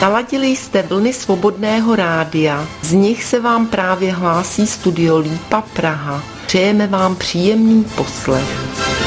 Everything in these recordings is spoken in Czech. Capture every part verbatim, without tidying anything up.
Naladili jste vlny Svobodného rádia, z nich se vám právě hlásí Studio Lípa Praha. Přejeme vám příjemný poslech.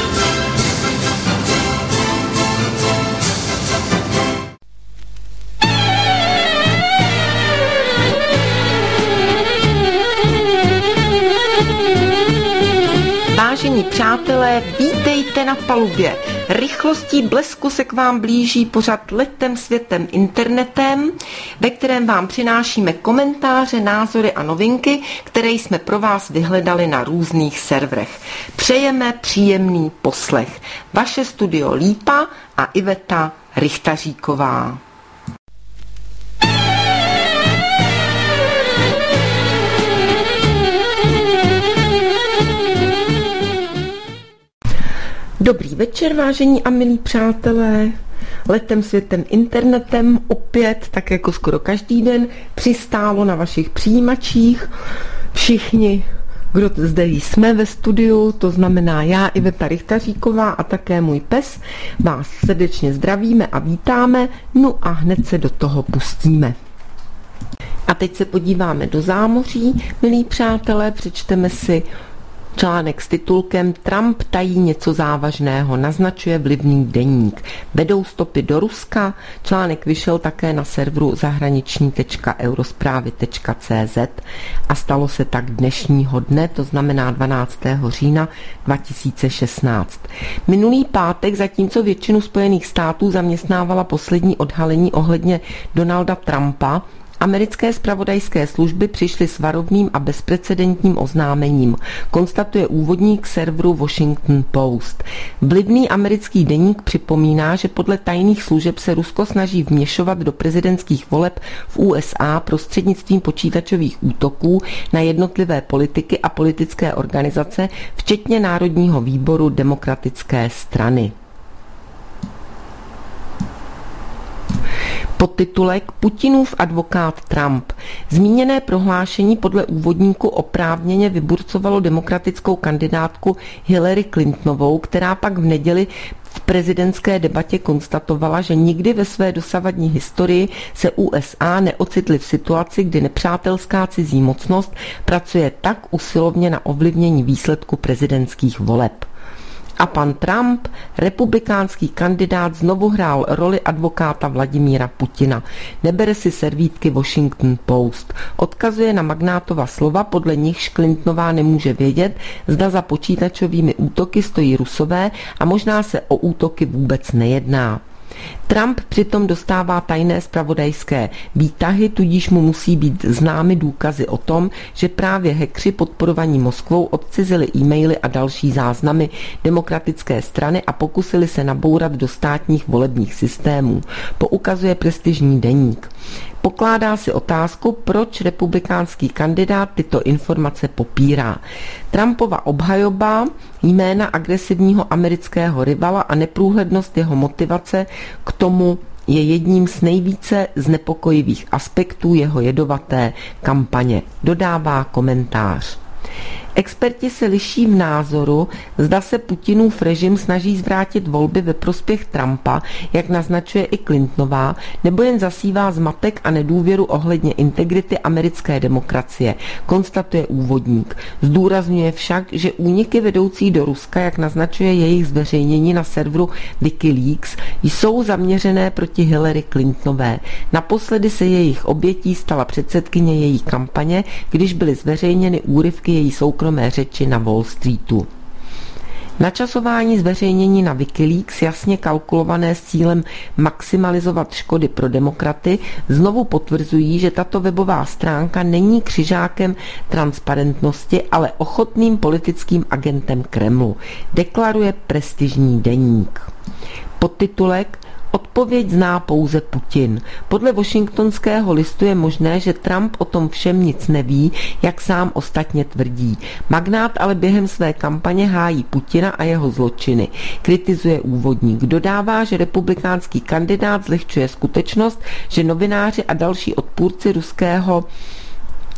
Vážení přátelé, vítejte na palubě. Rychlostí blesku se k vám blíží pořad Letem světem internetem, ve kterém vám přinášíme komentáře, názory a novinky, které jsme pro vás vyhledali na různých serverech. Přejeme příjemný poslech. Vaše Studio Lípa a Iveta Richtaříková. Dobrý večer, vážení a milí přátelé. Letem světem internetem opět, tak jako skoro každý den, přistálo na vašich přijímačích. Všichni, kdo zde jsme ve studiu, to znamená já, Iveta Richtaříková a také můj pes, vás srdečně zdravíme a vítáme, no a hned se do toho pustíme. A teď se podíváme do zámoří, milí přátelé, přečteme si článek s titulkem Trump tají něco závažného, naznačuje vlivný deník. Vedou stopy do Ruska. Článek vyšel také na serveru zahraniční tečka eurosprávy tečka cé zet a stalo se tak dnešního dne, to znamená dvanáctého října dva tisíce šestnáct. Minulý pátek, zatímco většinu Spojených států zaměstnávala poslední odhalení ohledně Donalda Trumpa, americké zpravodajské služby přišly s varovným a bezprecedentním oznámením, konstatuje úvodník serveru Washington Post. Vlivný americký deník připomíná, že podle tajných služeb se Rusko snaží vměšovat do prezidentských voleb v U S A prostřednictvím počítačových útoků na jednotlivé politiky a politické organizace, včetně Národního výboru demokratické strany. Podtitulek Putinův advokát Trump. Zmíněné prohlášení podle úvodníku oprávněně vyburcovalo demokratickou kandidátku Hillary Clintonovou, která pak v neděli v prezidentské debatě konstatovala, že nikdy ve své dosavadní historii se U S A neocitly v situaci, kdy nepřátelská cizí mocnost pracuje tak usilovně na ovlivnění výsledku prezidentských voleb. A pan Trump, republikánský kandidát, znovu hrál roli advokáta Vladimíra Putina. Nebere si servítky Washington Post. Odkazuje na magnátova slova, podle nichž Clintonová nemůže vědět, zda za počítačovými útoky stojí Rusové a možná se o útoky vůbec nejedná. Trump přitom dostává tajné zpravodajské výtahy, tudíž mu musí být známy důkazy o tom, že právě hackři podporovaní Moskvou odcizili e-maily a další záznamy demokratické strany a pokusili se nabourat do státních volebních systémů, poukazuje prestižní deník. Pokládá si otázku, proč republikánský kandidát tyto informace popírá. Trumpova obhajoba, jména agresivního amerického rivala a neprůhlednost jeho motivace k tomu je jedním z nejvíce znepokojivých aspektů jeho jedovaté kampaně, dodává komentář. Experti se liší v názoru, zda se Putinův režim snaží zvrátit volby ve prospěch Trumpa, jak naznačuje i Clintonová, nebo jen zasívá zmatek a nedůvěru ohledně integrity americké demokracie, konstatuje úvodník. Zdůrazňuje však, že úniky vedoucí do Ruska, jak naznačuje jejich zveřejnění na serveru WikiLeaks, jsou zaměřené proti Hillary Clintonové. Naposledy se jejich obětí stala předsedkyně její kampaně, když byly zveřejněny úryvky její soukromé řeči na Wall Streetu. Načasování zveřejnění na WikiLeaks, jasně kalkulované s cílem maximalizovat škody pro demokraty, znovu potvrzují, že tato webová stránka není křižákem transparentnosti, ale ochotným politickým agentem Kremlu, deklaruje prestižní deník. Podtitulek Odpověď zná pouze Putin. Podle washingtonského listu je možné, že Trump o tom všem nic neví, jak sám ostatně tvrdí. Magnát ale během své kampaně hájí Putina a jeho zločiny. Kritizuje úvodník. Dodává, že republikánský kandidát zlehčuje skutečnost, že novináři a další odpůrci ruského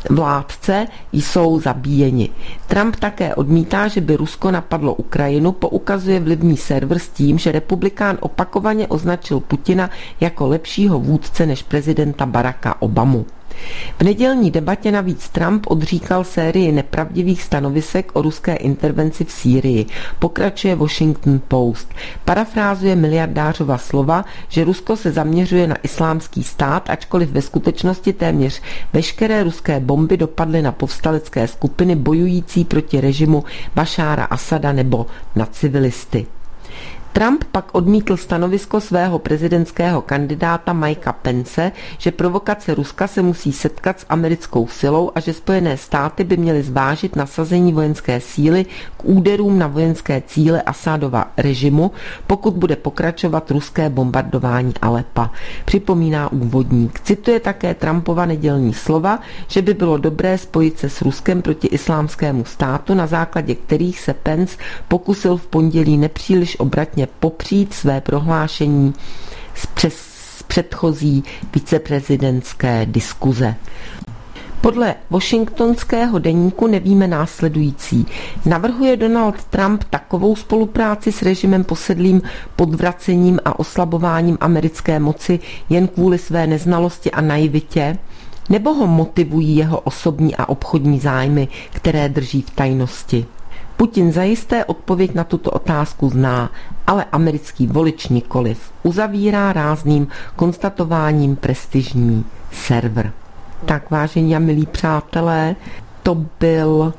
vládce jsou zabíjeni. Trump také odmítá, že by Rusko napadlo Ukrajinu, poukazuje vlivný server s tím, že republikán opakovaně označil Putina jako lepšího vůdce než prezidenta Baracka Obamu. V nedělní debatě navíc Trump odříkal sérii nepravdivých stanovisek o ruské intervenci v Sýrii. Pokračuje Washington Post. Parafrázuje miliardářova slova, že Rusko se zaměřuje na islámský stát, ačkoliv ve skutečnosti téměř veškeré ruské bomby dopadly na povstalecké skupiny bojující proti režimu Bašára Asada nebo na civilisty. Trump pak odmítl stanovisko svého prezidentského kandidáta Mikea Pence, že provokace Ruska se musí setkat s americkou silou a že Spojené státy by měly zvážit nasazení vojenské síly k úderům na vojenské cíle Asadova režimu, pokud bude pokračovat ruské bombardování Alepa. Připomíná úvodník. Cituje také Trumpova nedělní slova, že by bylo dobré spojit se s Ruskem proti islámskému státu, na základě kterých se Pence pokusil v pondělí nepříliš obratně popřít své prohlášení z přes předchozí viceprezidentské diskuze. Podle washingtonského deníku nevíme následující. Navrhuje Donald Trump takovou spolupráci s režimem posedlým podvracením a oslabováním americké moci jen kvůli své neznalosti a naivitě, nebo ho motivují jeho osobní a obchodní zájmy, které drží v tajnosti? Putin zajisté odpověď na tuto otázku zná, ale americký volič nikoliv. Uzavírá rázným konstatováním prestižní server. Tak, vážení a milí přátelé, to byl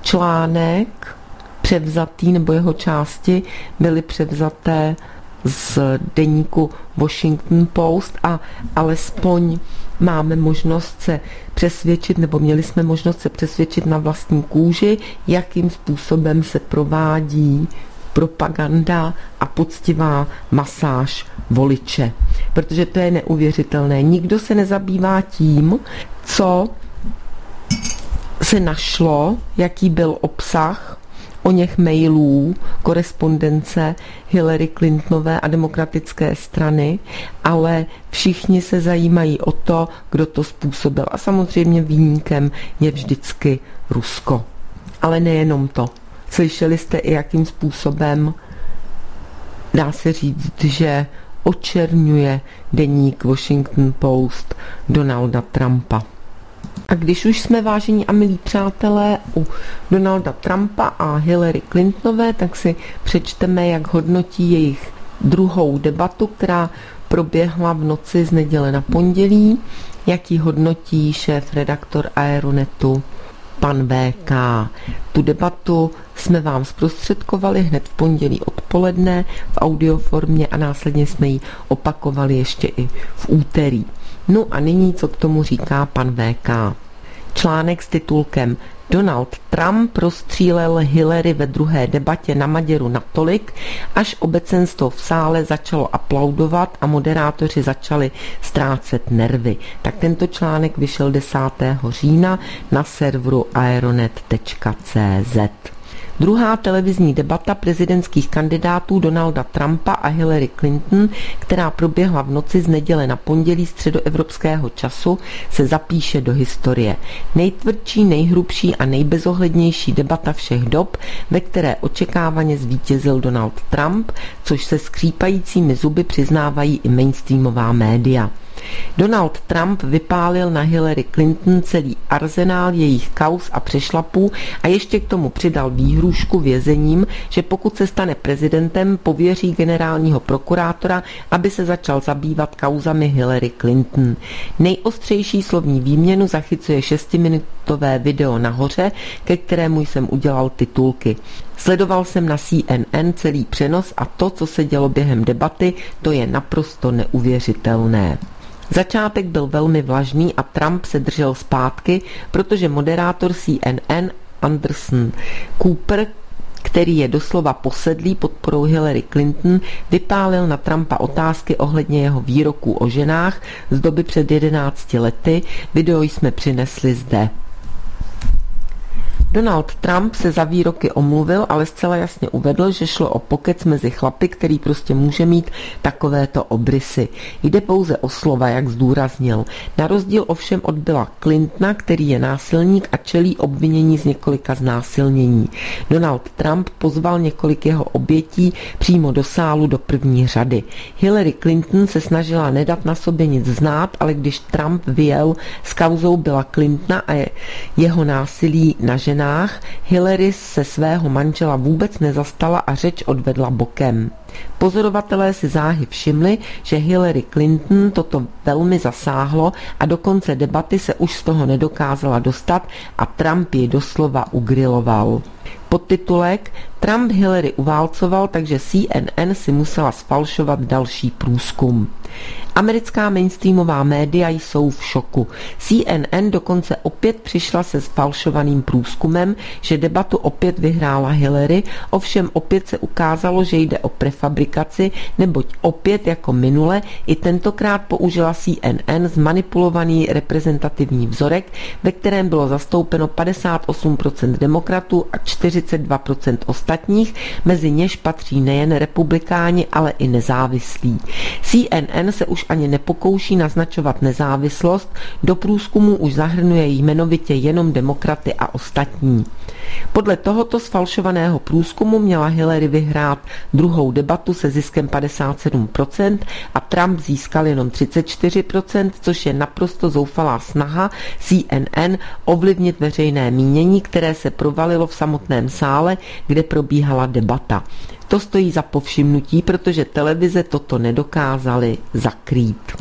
článek převzatý, nebo jeho části byly převzaté z deníku Washington Post a alespoň máme možnost se přesvědčit, nebo měli jsme možnost se přesvědčit na vlastní kůži, jakým způsobem se provádí propaganda a poctivá masáž voliče. Protože to je neuvěřitelné. Nikdo se nezabývá tím, co se našlo, jaký byl obsah o něch mailů, korespondence Hillary Clintonové a demokratické strany, ale všichni se zajímají o to, kdo to způsobil. A samozřejmě viníkem je vždycky Rusko. Ale nejenom to. Slyšeli jste i, jakým způsobem dá se říct, že očerňuje deník Washington Post Donalda Trumpa. A když už jsme, vážení a milí přátelé, u Donalda Trumpa a Hillary Clintonové, tak si přečteme, jak hodnotí jejich druhou debatu, která proběhla v noci z neděle na pondělí, jak ji hodnotí šéf-redaktor Aeronetu pan V K. Tu debatu jsme vám zprostředkovali hned v pondělí odpoledne v audioformě a následně jsme ji opakovali ještě i v úterý. No a nyní, co k tomu říká pan V K. Článek s titulkem Donald Trump rozstřílel Hillary ve druhé debatě na Maděru natolik, až obecenstvo v sále začalo aplaudovat a moderátoři začali ztrácet nervy. Tak tento článek vyšel desátého října na serveru aeronet tečka cé zet. Druhá televizní debata prezidentských kandidátů Donalda Trumpa a Hillary Clinton, která proběhla v noci z neděle na pondělí středoevropského času, se zapíše do historie. Nejtvrdší, nejhrubší a nejbezohlednější debata všech dob, ve které očekávaně zvítězil Donald Trump, což se skřípajícími zuby přiznávají i mainstreamová média. Donald Trump vypálil na Hillary Clinton celý arzenál jejich kauz a přešlapů a ještě k tomu přidal výhrůžku vězením, že pokud se stane prezidentem, pověří generálního prokurátora, aby se začal zabývat kauzami Hillary Clinton. Nejostřejší slovní výměnu zachycuje šestiminutové video nahoře, ke kterému jsem udělal titulky. Sledoval jsem na C N N celý přenos a to, co se dělo během debaty, to je naprosto neuvěřitelné. Začátek byl velmi vlažný a Trump se držel zpátky, protože moderátor C N N Anderson Cooper, který je doslova posedlý podporou Hillary Clinton, vypálil na Trumpa otázky ohledně jeho výroků o ženách z doby před jedenácti lety. Video jsme přinesli zde. Donald Trump se za výroky omluvil, ale zcela jasně uvedl, že šlo o pokec mezi chlapy, který prostě může mít takovéto obrysy. Jde pouze o slova, jak zdůraznil. Na rozdíl ovšem od Billa Clintona, který je násilník a čelí obvinění z několika znásilnění. Donald Trump pozval několik jeho obětí přímo do sálu do první řady. Hillary Clinton se snažila nedat na sobě nic znát, ale když Trump vyjel s kauzou Billa Clintona a jeho násilí na ženách, Hillary se svého manžela vůbec nezastala a řeč odvedla bokem. Pozorovatelé si záhy všimli, že Hillary Clinton toto velmi zasáhlo a do konce debaty se už z toho nedokázala dostat a Trump ji doslova ugriloval. Podtitulek Trump Hillary uválcoval, takže C N N si musela sfalšovat další průzkum. Americká mainstreamová média jsou v šoku. C N N dokonce opět přišla se sfalšovaným průzkumem, že debatu opět vyhrála Hillary, ovšem opět se ukázalo, že jde o prefabrikaci, neboť opět jako minule i tentokrát použila C N N zmanipulovaný reprezentativní vzorek, ve kterém bylo zastoupeno padesát osm procent demokratů a čtyřicet dva procent ostatních, mezi něž patří nejen republikáni, ale i nezávislí. C N N se už ani nepokouší naznačovat nezávislost, do průzkumu už zahrnuje jmenovitě jenom demokraty a ostatní. Podle tohoto sfalšovaného průzkumu měla Hillary vyhrát druhou debatu se ziskem padesát sedm procent a Trump získal jenom třicet čtyři procent, což je naprosto zoufalá snaha C N N ovlivnit veřejné mínění, které se provalilo v samotném sále, kde probíhala debata. To stojí za povšimnutí, protože televize toto nedokázaly zakrýt.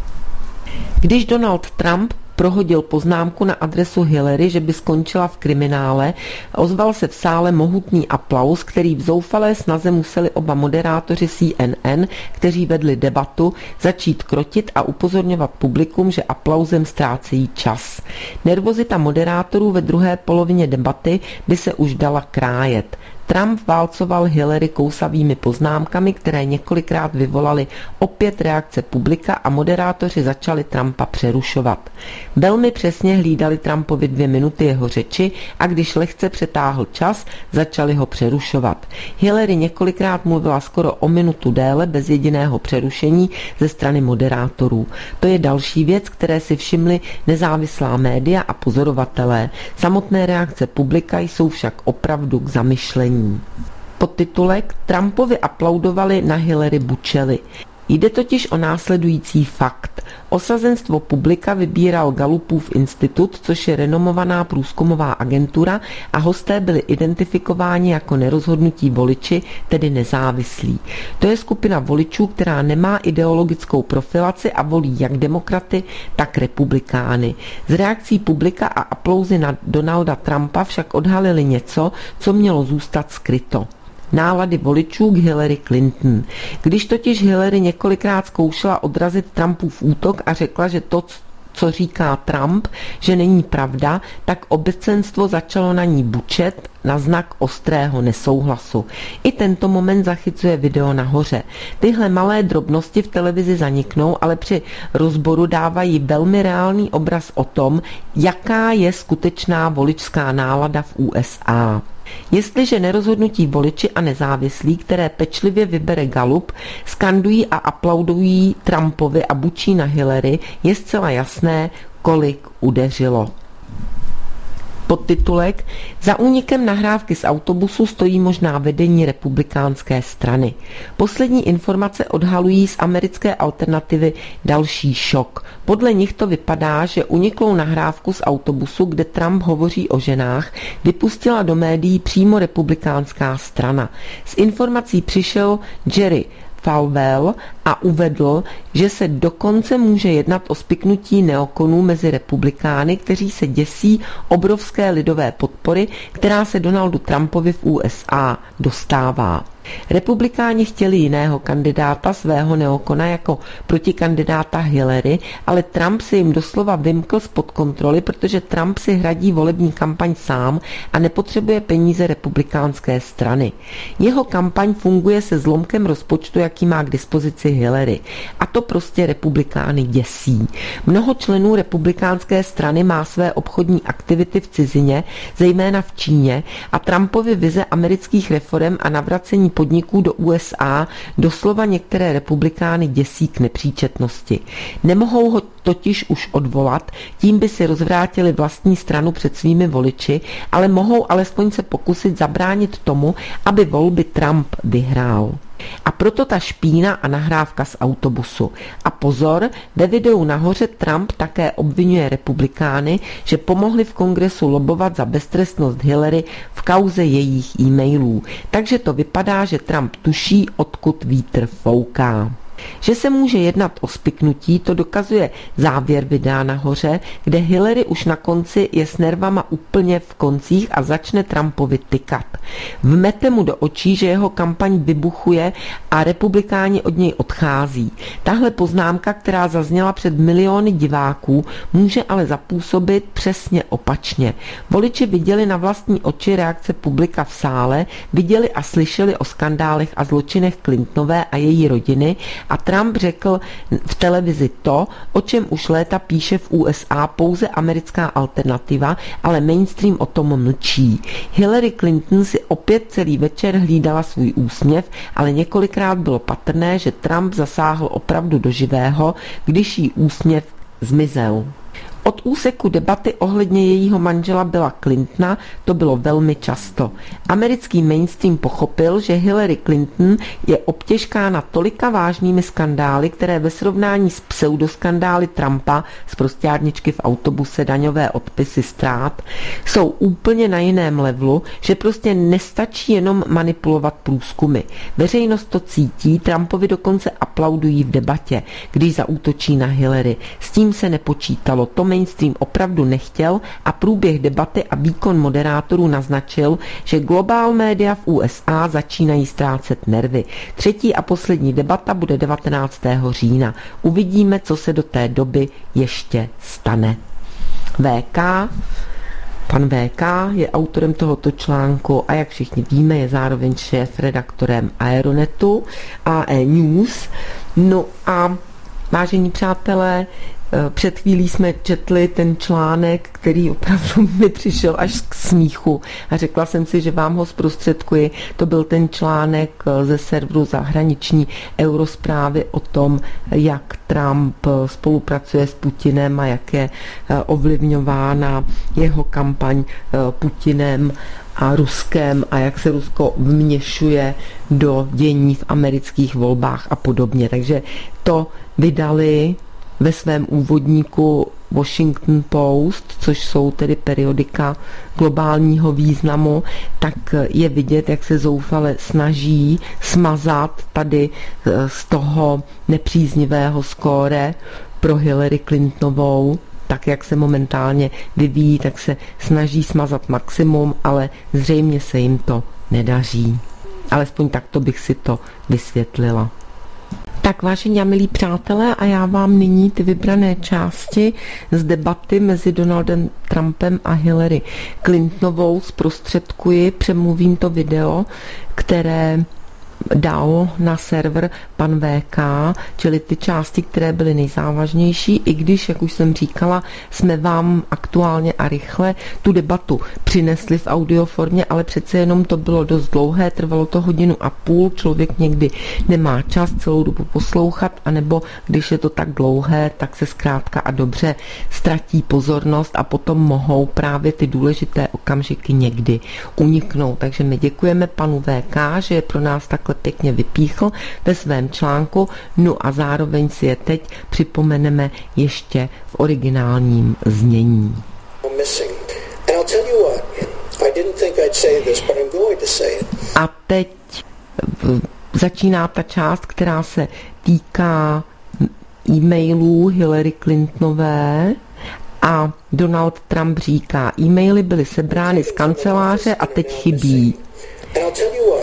Když Donald Trump prohodil poznámku na adresu Hillary, že by skončila v kriminále, ozval se v sále mohutný aplaus, který v zoufalé snaze museli oba moderátoři C N N, kteří vedli debatu, začít krotit a upozorňovat publikum, že aplauzem ztrácejí čas. Nervozita moderátorů ve druhé polovině debaty by se už dala krájet. Trump válcoval Hillary kousavými poznámkami, které několikrát vyvolaly opět reakce publika a moderátoři začali Trumpa přerušovat. Velmi přesně hlídali Trumpovi dvě minuty jeho řeči a když lehce přetáhl čas, začali ho přerušovat. Hillary několikrát mluvila skoro o minutu déle bez jediného přerušení ze strany moderátorů. To je další věc, které si všimli nezávislá média a pozorovatelé. Samotné reakce publika jsou však opravdu k zamyšlení. Podtitulek Trumpovi aplaudovali, na Hillary bučeli. Jde totiž o následující fakt. Osazenstvo publika vybíral Gallupův institut, což je renomovaná průzkumová agentura, a hosté byli identifikováni jako nerozhodnutí voliči, tedy nezávislí. To je skupina voličů, která nemá ideologickou profilaci a volí jak demokraty, tak republikány. Z reakcí publika a aplauzy na Donalda Trumpa však odhalili něco, co mělo zůstat skryto. Nálady voličů k Hillary Clinton. Když totiž Hillary několikrát zkoušela odrazit Trumpův útok a řekla, že to, co říká Trump, že není pravda, tak obecenstvo začalo na ní bučet na znak ostrého nesouhlasu. I tento moment zachycuje video nahoře. Tyhle malé drobnosti v televizi zaniknou, ale při rozboru dávají velmi reálný obraz o tom, jaká je skutečná voličská nálada v U S A. Jestliže nerozhodnutí voliči a nezávislí, které pečlivě vybere Gallup, skandují a aplaudují Trumpovi a bučí na Hillary, je zcela jasné, kolik udeřilo. Podtitulek Za únikem nahrávky z autobusu stojí možná vedení republikánské strany. Poslední informace odhalují z americké alternativy další šok. Podle nich to vypadá, že uniklou nahrávku z autobusu, kde Trump hovoří o ženách, vypustila do médií přímo republikánská strana. S informací přišel Jerry Falwell a uvedl, že se dokonce může jednat o spiknutí neokonů mezi republikány, kteří se děsí obrovské lidové podpory, která se Donaldu Trumpovi v U S A dostává. Republikáni chtěli jiného kandidáta, svého neokona jako protikandidáta Hillary, ale Trump si jim doslova vymkl spod kontroly, protože Trump si hradí volební kampaň sám a nepotřebuje peníze republikánské strany. Jeho kampaň funguje se zlomkem rozpočtu, jaký má k dispozici Hillary. A to prostě republikány děsí. Mnoho členů republikánské strany má své obchodní aktivity v cizině, zejména v Číně, a Trumpovy vize amerických reforem a navracení podniků do U S A doslova některé republikány děsí k nepříčetnosti. Nemohou ho totiž už odvolat, tím by si rozvrátili vlastní stranu před svými voliči, ale mohou alespoň se pokusit zabránit tomu, aby volby Trump vyhrál. A proto ta špína a nahrávka z autobusu. A pozor, ve videu nahoře Trump také obvinuje republikány, že pomohli v kongresu lobovat za beztrestnost Hillary v kauze jejich e-mailů. Takže to vypadá, že Trump tuší, odkud vítr fouká. Že se může jednat o spiknutí, to dokazuje závěr videa nahoře, kde Hillary už na konci je s nervama úplně v koncích a začne Trumpovi tykat. Vmete mu do očí, že jeho kampaň vybuchuje a republikáni od něj odchází. Tahle poznámka, která zazněla před miliony diváků, může ale zapůsobit přesně opačně. Voliči viděli na vlastní oči reakce publika v sále, viděli a slyšeli o skandálech a zločinech Clintonové a její rodiny, a Trump řekl v televizi to, o čem už léta píše v U S A pouze americká alternativa, ale mainstream o tom mlčí. Hillary Clinton si opět celý večer hlídala svůj úsměv, ale několikrát bylo patrné, že Trump zasáhl opravdu do živého, když jí úsměv zmizel. Od úseku debaty ohledně jejího manžela Billa Clintona to bylo velmi často. Americký mainstream pochopil, že Hillary Clinton je obtěžkána tolika vážnými skandály, které ve srovnání s pseudoskandály Trumpa z prostárničky v autobuse, daňové odpisy, ztrát, jsou úplně na jiném levelu, že prostě nestačí jenom manipulovat průzkumy. Veřejnost to cítí, Trumpovi dokonce aplaudují v debatě, když zaútočí na Hillary. S tím se nepočítalo, to mainstream opravdu nechtěl a průběh debaty a výkon moderátorů naznačil, že globál média v U S A začínají ztrácet nervy. Třetí a poslední debata bude devatenáctého října. Uvidíme, co se do té doby ještě stane. V K. Pan V K je autorem tohoto článku a jak všichni víme, je zároveň šéf-redaktorem Aeronetu A E News. No a vážení přátelé, před chvílí jsme četli ten článek, který opravdu mi přišel až k smíchu a řekla jsem si, že vám ho zprostředkuji. To byl ten článek ze serveru Zahraniční Eurozprávy o tom, jak Trump spolupracuje s Putinem a jak je ovlivňována jeho kampaň Putinem a Ruskem a jak se Rusko vměšuje do dění v amerických volbách a podobně. Takže to vydali ve svém úvodníku Washington Post, což jsou tedy periodika globálního významu, tak je vidět, jak se zoufale snaží smazat tady z toho nepříznivého skóre pro Hillary Clintonovou. Tak, jak se momentálně vyvíjí, tak se snaží smazat maximum, ale zřejmě se jim to nedaří. Alespoň takto bych si to vysvětlila. Tak vážení a milí přátelé, a já vám nyní ty vybrané části z debaty mezi Donaldem Trumpem a Hillary Clintonovou zprostředkuji, přemluvím to video, které dal na server pan V K, čili ty části, které byly nejzávažnější, i když, jak už jsem říkala, jsme vám aktuálně a rychle tu debatu přinesli v audioformě, ale přece jenom to bylo dost dlouhé, trvalo to hodinu a půl, člověk někdy nemá čas celou dobu poslouchat, anebo když je to tak dlouhé, tak se zkrátka a dobře ztratí pozornost a potom mohou právě ty důležité okamžiky někdy uniknout. Takže my děkujeme panu V K, že je pro nás takhle pěkně vypíchl ve svém článku, no a zároveň si je teď připomeneme ještě v originálním znění. A teď začíná ta část, která se týká e-mailů Hillary Clintonové a Donald Trump říká, e-maily byly sebrány z kanceláře a teď chybí.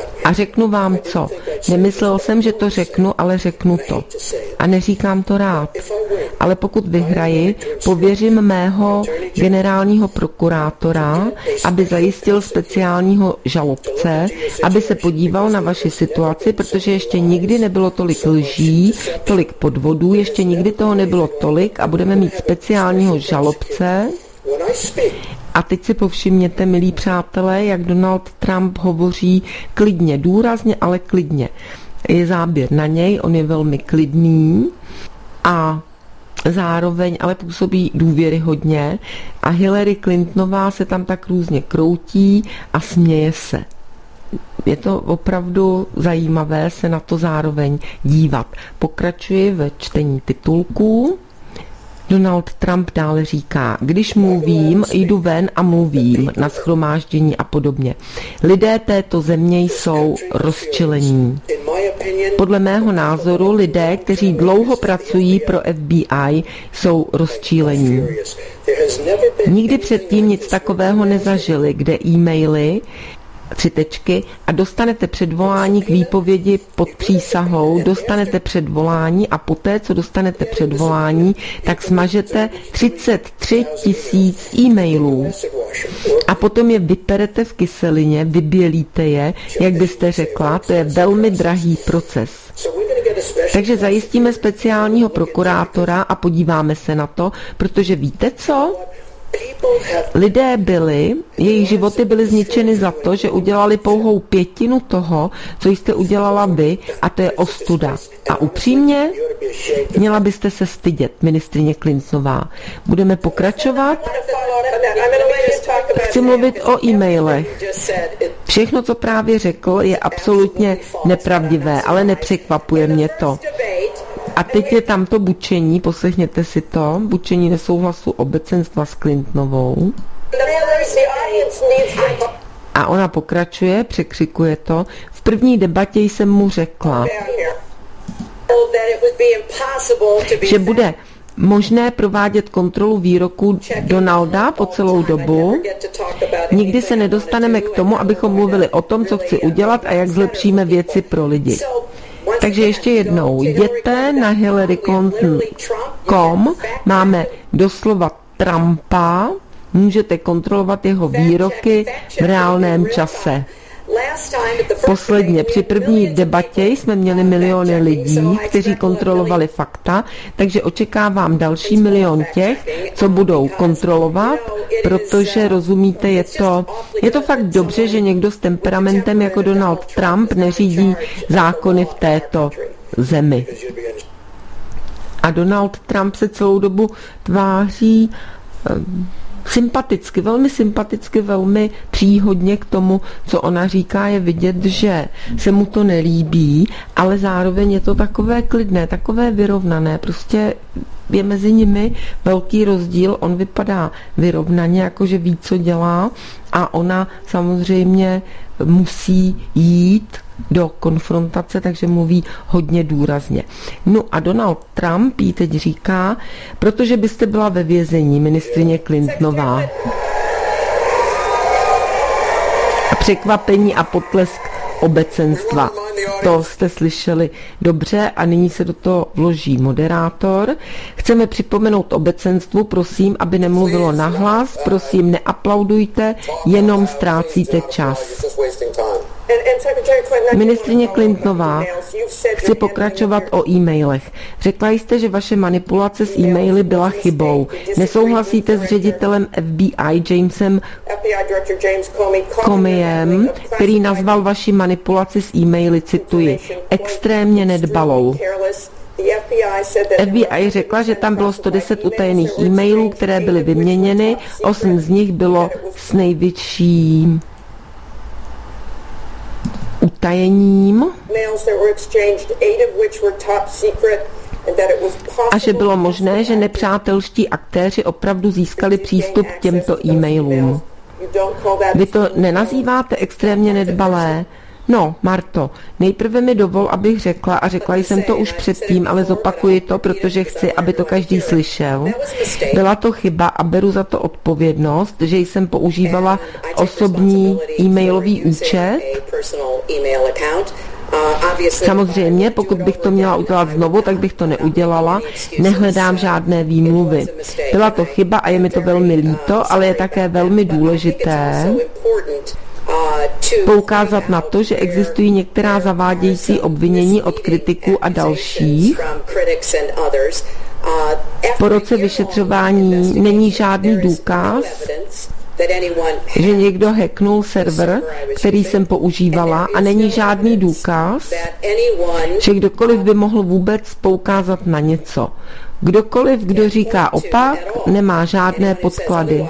A řeknu vám co. Nemyslel jsem, že to řeknu, ale řeknu to. A neříkám to rád. Ale pokud vyhraji, pověřím mého generálního prokurátora, aby zajistil speciálního žalobce, aby se podíval na vaši situaci, protože ještě nikdy nebylo tolik lží, tolik podvodů, ještě nikdy toho nebylo tolik a budeme mít speciálního žalobce. A teď si povšimněte, milí přátelé, jak Donald Trump hovoří klidně, důrazně, ale klidně. Je záběr na něj, on je velmi klidný a zároveň ale působí důvěryhodně a Hillary Clintonová se tam tak různě kroutí a směje se. Je to opravdu zajímavé se na to zároveň dívat. Pokračuji ve čtení titulků. Donald Trump dále říká, když mluvím, jdu ven a mluvím na shromáždění a podobně. Lidé této země jsou rozčilení. Podle mého názoru lidé, kteří dlouho pracují pro F B I, jsou rozčílení. Nikdy předtím nic takového nezažili, kde e-maily, tři tečky, a dostanete předvolání k výpovědi pod přísahou, dostanete předvolání a poté, co dostanete předvolání, tak smažete třicet tři tisíc e-mailů. A potom je vyperete v kyselině, vybělíte je, jak byste řekla, to je velmi drahý proces. Takže zajistíme speciálního prokurátora a podíváme se na to, protože víte co? Lidé byli, jejich životy byly zničeny za to, že udělali pouhou pětinu toho, co jste udělala vy, a to je ostuda. A upřímně, měla byste se stydět, ministryně Clintonová. Budeme pokračovat. Chci mluvit o e-mailech. Všechno, co právě řekl, je absolutně nepravdivé, ale nepřekvapuje mě to. A teď je tam to bučení, poslechněte si to, bučení nesouhlasu obecenstva s Clintonovou. A ona pokračuje, překřikuje to. V první debatě jsem mu řekla, že bude možné provádět kontrolu výroků Donalda po celou dobu. Nikdy se nedostaneme k tomu, abychom mluvili o tom, co chci udělat a jak zlepšíme věci pro lidi. Takže ještě jednou, jděte na hillary clinton tečka com, máme doslova Trumpa, můžete kontrolovat jeho výroky v reálném čase. Posledně při první debatě jsme měli miliony lidí, kteří kontrolovali fakta, takže očekávám další milion těch, co budou kontrolovat, protože rozumíte, je to, je to fakt dobře, že někdo s temperamentem jako Donald Trump neřídí zákony v této zemi. A Donald Trump se celou dobu tváří sympaticky, velmi sympaticky, velmi příhodně k tomu, co ona říká, je vidět, že se mu to nelíbí, ale zároveň je to takové klidné, takové vyrovnané, prostě je mezi nimi velký rozdíl, on vypadá vyrovnaně, jakože ví, co dělá, a ona samozřejmě musí jít do konfrontace, takže mluví hodně důrazně. No a Donald Trump jí teď říká, protože byste byla ve vězení, ministryně Clintonová. A překvapení a potlesk obecenstva. To jste slyšeli dobře a nyní se do toho vloží moderátor. Chceme připomenout obecenstvu, prosím, aby nemluvilo nahlas, prosím, neaplaudujte, jenom ztrácíte čas. Ministryně Clintonová, chci pokračovat o e-mailech. Řekla jste, že vaše manipulace s e-maily byla chybou. Nesouhlasíte s ředitelem F B I Jamesem Comeyem, který nazval vaši manipulaci s e-maily, cituji, extrémně nedbalou. F B I řekla, že tam bylo sto deset utajených e-mailů, které byly vyměněny, osm z nich bylo s největším utajením a že bylo možné, že nepřátelští aktéři opravdu získali přístup k těmto e-mailům. Vy to nenazýváte extrémně nedbalé? No, Marto, nejprve mi dovol, abych řekla, a řekla jsem to už předtím, ale zopakuji to, protože chci, aby to každý slyšel. Byla to chyba a beru za to odpovědnost, že jsem používala osobní e-mailový účet. Samozřejmě, pokud bych to měla udělat znovu, tak bych to neudělala. Nehledám žádné výmluvy. Byla to chyba a je mi to velmi líto, ale je také velmi důležité poukázat na to, že existují některá zavádějící obvinění od kritiků a dalších. Po roce vyšetřování není žádný důkaz, že někdo hacknul server, který jsem používala, a není žádný důkaz, že kdokoliv by mohl vůbec poukázat na něco. Kdokoliv, kdo říká opak, nemá žádné podklady.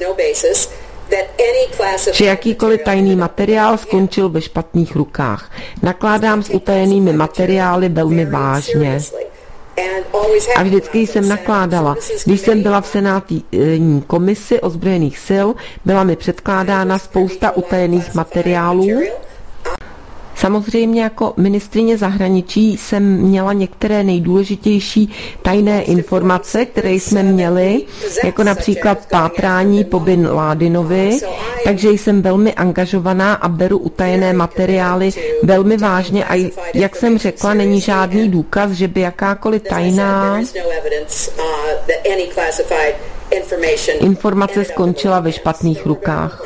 Že jakýkoliv tajný materiál skončil ve špatných rukách. Nakládám s utajenými materiály velmi vážně. A vždycky jsem nakládala. Když jsem byla v senátní komisi ozbrojených sil, byla mi předkládána spousta utajených materiálů. Samozřejmě jako ministryně zahraničí jsem měla některé nejdůležitější tajné informace, které jsme měli, jako například pátrání po Bin Ládinovi, takže jsem velmi angažovaná a beru utajené materiály velmi vážně a jak jsem řekla, není žádný důkaz, že by jakákoliv tajná informace skončila ve špatných rukách.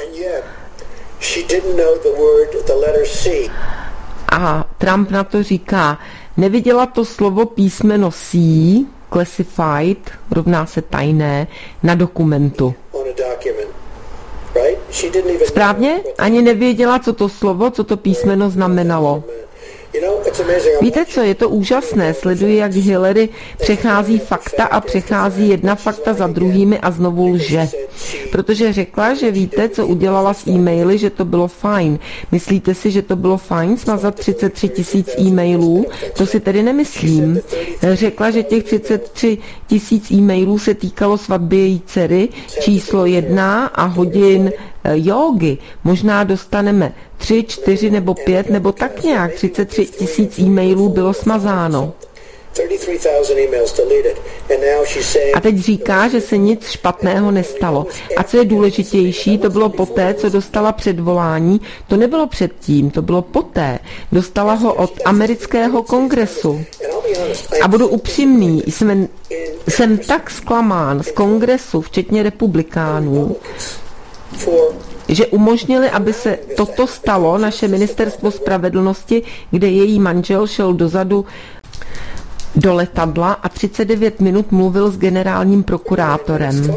A Trump na to říká, neviděla to slovo písmeno C, classified, rovná se tajné, na dokumentu. Správně? Ani nevěděla, co to slovo, co to písmeno znamenalo. Víte co, je to úžasné, sleduji, jak Hillary přechází fakta a přechází jedna fakta za druhými a znovu lže. Protože řekla, že víte, co udělala s e-maily, že to bylo fajn. Myslíte si, že to bylo fajn smazat třicet tři tisíc e-mailů? To si tedy nemyslím. Řekla, že těch třicet tři tisíc e-mailů se týkalo svatby její dcery, číslo jedna a hodin jógy. Možná dostaneme tři, čtyři nebo pět, nebo tak nějak. třicet tři tisíc e-mailů bylo smazáno. A teď říká, že se nic špatného nestalo. A co je důležitější, to bylo poté, co dostala předvolání. To nebylo předtím, to bylo poté. Dostala ho od amerického kongresu. A budu upřímný, jsem, jsem tak zklamán z kongresu, včetně republikánů, že umožnili, aby se toto stalo, naše ministerstvo spravedlnosti, kde její manžel šel dozadu do letadla a třicet devět minut mluvil s generálním prokurátorem.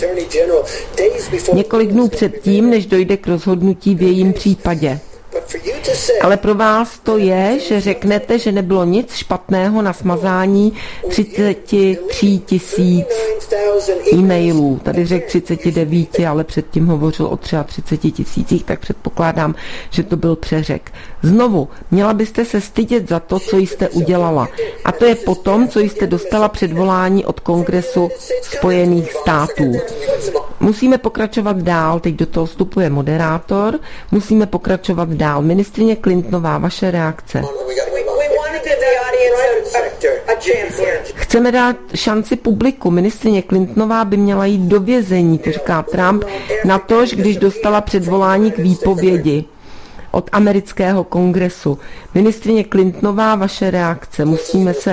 Několik dnů předtím, než dojde k rozhodnutí v jejím případě. Ale pro vás to je, že řeknete, že nebylo nic špatného na smazání třicet tři tisíc e-mailů. Tady řekl třicet devět, ale předtím hovořil o třiceti třech tisících, tak předpokládám, že to byl přeřek. Znovu, měla byste se stydět za to, co jste udělala. A to je potom, co jste dostala předvolání od Kongresu Spojených států. Musíme pokračovat dál, teď do toho vstupuje moderátor, musíme pokračovat dál. Ministryně Clintonová, vaše reakce. Chceme dát šanci publiku. Ministryně Clintonová by měla jít do vězení, to říká Trump, na to, když dostala předvolání k výpovědi od amerického kongresu. Ministryně Clintonová, vaše reakce. Musíme se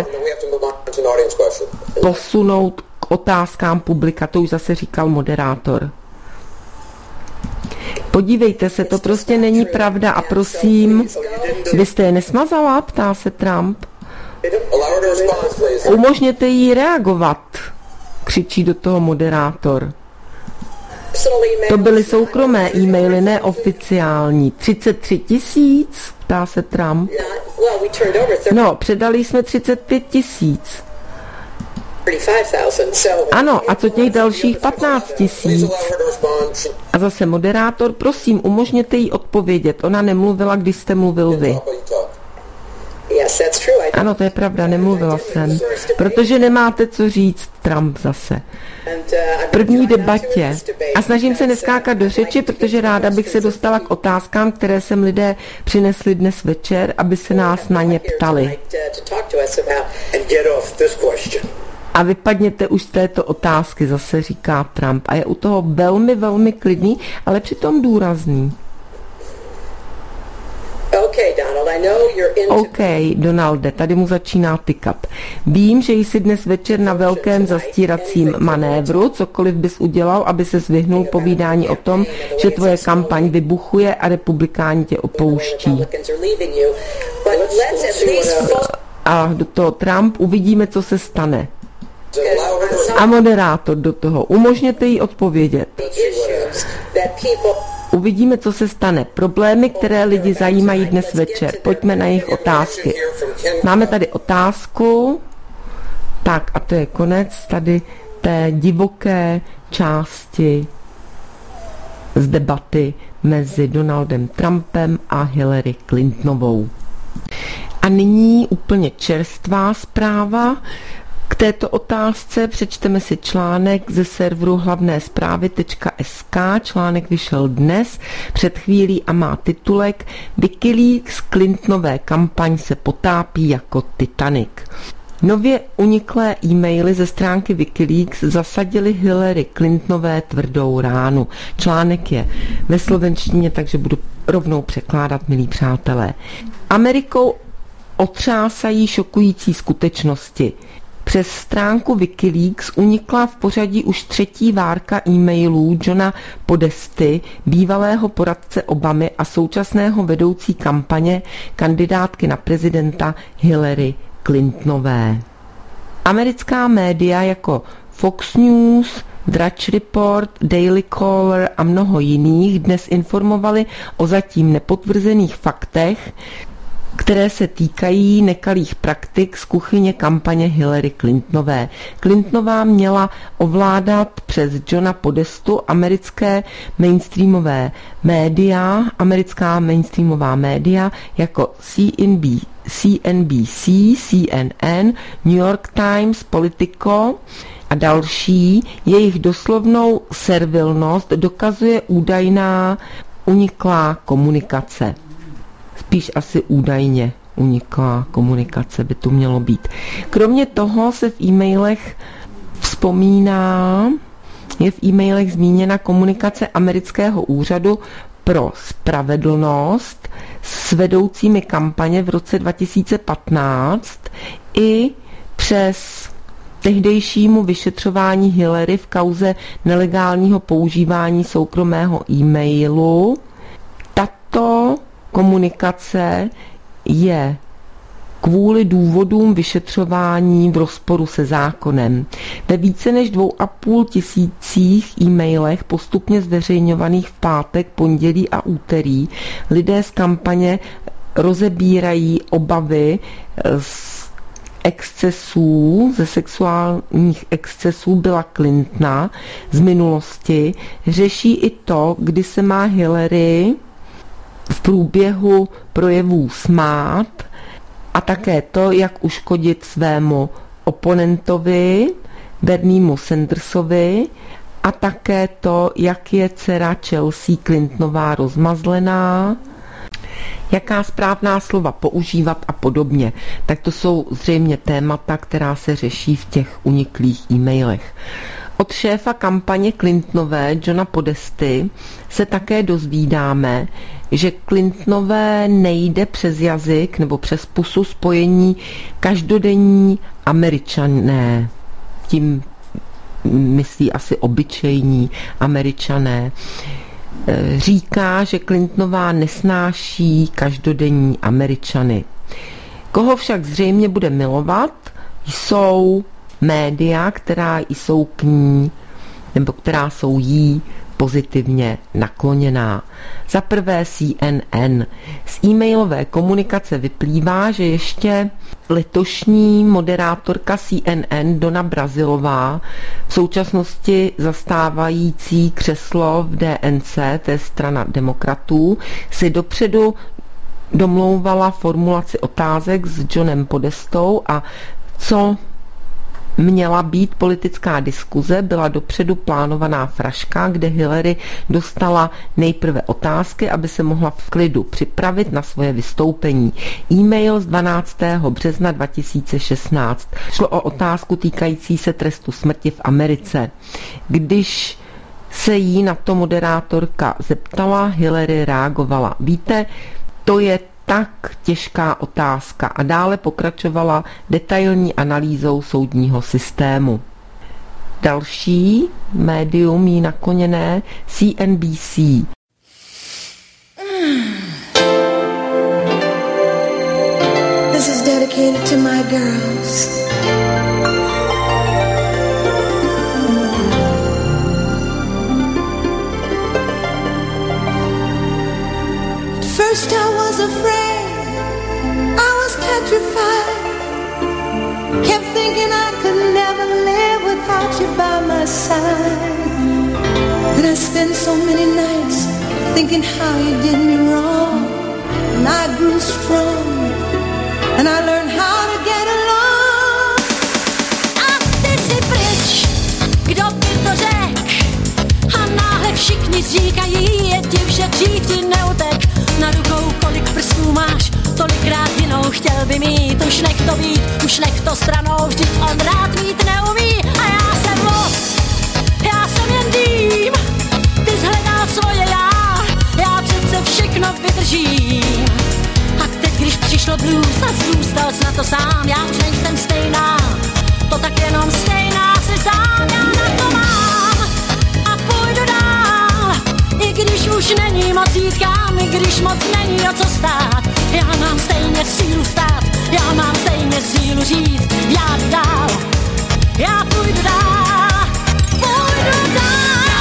posunout k otázkám publika, to už zase říkal moderátor. Podívejte se, to prostě není pravda a prosím, vy jste je nesmazala, ptá se Trump. Umožněte jí reagovat, křičí do toho moderátor. To byly soukromé e-maily, neoficiální. třicet tři tisíc, ptá se Trump. No, předali jsme třicet pět tisíc. Ano, a co těch dalších patnáct tisíc? A zase moderátor, prosím, umožněte jí odpovědět. Ona nemluvila, když jste mluvil vy. Ano, to je pravda, nemluvila jsem, protože nemáte co říct, Trump zase. V první debatě. A snažím se neskákat do řeči, protože ráda bych se dostala k otázkám, které sem lidé přinesli dnes večer, aby se nás na ně ptali. A vypadněte už z této otázky, zase říká Trump. A je u toho velmi, velmi klidný, ale přitom důrazný. OK, Donalde, tady mu začíná tykat. Vím, že jsi dnes večer na velkém zastíracím manévru, cokoliv bys udělal, aby se vyhnul povídání o tom, že tvoje kampaň vybuchuje a republikáni tě opouští. A do toho Trump, uvidíme, co se stane. A moderátor do toho, umožněte jí odpovědět. Uvidíme, co se stane. Problémy, které lidi zajímají dnes večer. Pojďme na jejich otázky. Máme tady otázku. Tak a to je konec tady té divoké části z debaty mezi Donaldem Trumpem a Hillary Clintonovou. A nyní úplně čerstvá zpráva. K této otázce přečteme si článek ze serveru hlavné zprávy tečka es ká. Článek vyšel dnes před chvílí a má titulek Wikileaks Clintonové kampaň se potápí jako Titanic. Nově uniklé e-maily ze stránky Wikileaks zasadily Hillary Clintonové tvrdou ránu. Článek je ve slovenštině, takže budu rovnou překládat, milí přátelé. Amerikou otřásají šokující skutečnosti. Přes stránku Wikileaks unikla v pořadí už třetí várka e-mailů Johna Podesty, bývalého poradce Obamy a současného vedoucí kampaně kandidátky na prezidenta Hillary Clintonové. Americká média jako Fox News, Drudge Report, Daily Caller a mnoho jiných dnes informovali o zatím nepotvrzených faktech, které se týkají nekalých praktik z kuchyně kampaně Hillary Clintonové. Clintonová měla ovládat přes Johna Podestu americké mainstreamové média, americká mainstreamová média jako C N B C, C N B C, C N N, New York Times, Politico a další. Jejich doslovnou servilnost dokazuje údajná uniklá komunikace. Spíš asi údajně uniklá komunikace by tu mělo být. Kromě toho se v e-mailech vzpomíná, je v e-mailech zmíněna komunikace amerického úřadu pro spravedlnost s vedoucími kampaně v roce dva tisíce patnáct i přes tehdejšímu vyšetřování Hillary v kauze nelegálního používání soukromého e-mailu. Tato komunikace je kvůli důvodům vyšetřování v rozporu se zákonem. Ve více než dvou a půl tisících e-mailech postupně zveřejňovaných v pátek, pondělí a úterý lidé z kampaně rozebírají obavy z excesů, ze sexuálních excesů Billa Clintona z minulosti. Řeší i to, kdy se má Hillary v průběhu projevů smát a také to, jak uškodit svému oponentovi Berniemu Sandersovi a také to, jak je dcera Chelsea Clintonová rozmazlená, jaká správná slova používat a podobně. Tak to jsou zřejmě témata, která se řeší v těch uniklých e-mailech. Od šéfa kampaně Clintonové Johna Podesty se také dozvídáme, že Clintonové nejde přes jazyk nebo přes pusu spojení každodenní Američané. Tím myslí asi obyčejní Američané. Říká, že Clintonová nesnáší každodenní Američany. Koho však zřejmě bude milovat, jsou média, která jsou k ní, nebo která jsou jí pozitivně nakloněná. Za prvé C N N. Z e-mailové komunikace vyplývá, že ještě letošní moderátorka C N N Donna Brazilová, v současnosti zastávající křeslo v D N C, to je strana demokratů, si dopředu domlouvala formulaci otázek s Johnem Podestou a co měla být politická diskuze, byla dopředu plánovaná fraška, kde Hillary dostala nejprve otázky, aby se mohla v klidu připravit na svoje vystoupení. E-mail z dvanáctého března dva tisíce šestnáct. Šlo o otázku týkající se trestu smrti v Americe. Když se jí na to moderátorka zeptala, Hillary reagovala: víte, to je tak těžká otázka, a dále pokračovala detailní analýzou soudního systému. Další médium jí nakloněné C N B C. This is dedicated to my girls. First I was afraid, I was petrified, kept thinking I could never live without you by my side. Then I spent so many nights thinking how you did me wrong, and I grew strong, and I learned how to get along. A ty si pryč, kdo by to řek, a náhle všichni říkají, je div, že dřív ti neutek. Na rukou kolik prstů máš, tolikrát jinou chtěl by mít. Už nech to být, už nech to stranou, vždyť on rád mít neumí. A já jsem los, já jsem jen dým, ty zhledal svoje já, já přece všechno vydržím. A teď, když přišlo blues a zůstal jsi na to sám, já už nejsem stejná, to tak jenom stejná si sám, já na to mám a půjdu dál, i když už není moc jít kam, i když moc není o co stát. Já mám stejně sílu stát, já mám stejně sílu říct, já jdu dál, já půjdu dál, půjdu dál.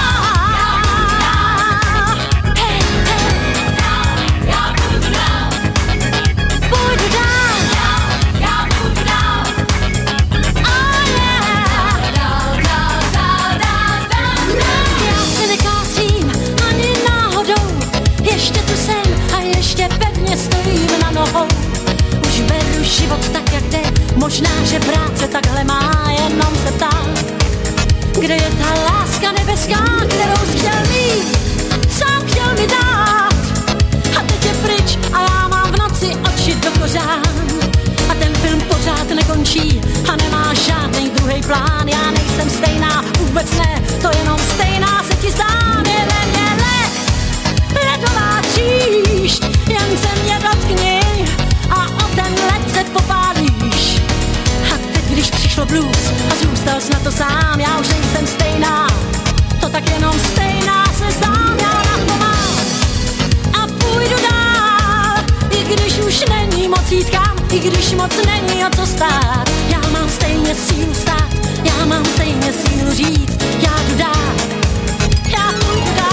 Hey, hey, já půjdu dál, půjdu dál, já půjdu dál. Oh yeah, dál, dál, dál, dál, dál. Já se nekácím ani náhodou, ještě tu jsem a ještě pevně stojím na nohou. Už beru život tak, jak jde, možná, že práce takhle má, jenom se ptám, kde je ta láska nebeská, kterou jsi chtěl mít, sám chtěl mi dát. A teď je pryč a já mám v noci oči do kořán. A ten film pořád nekončí a nemá žádný druhý plán. Já nejsem stejná, vůbec ne, to jenom stejná se ti zdá. Je ve mně led, ledová kříž, jen se mě dotkni a o ten led se popálíš. A teď, když přišlo blues a zůstal jsi na to sám, já už nejsem stejná, to tak jenom stejná se zdám, já na to mám a půjdu dál, i když už není moc jít kam, i když moc není o co stát. Já mám stejně sílu stát, já mám stejně sílu říct, já jdu dál, já půjdu dál.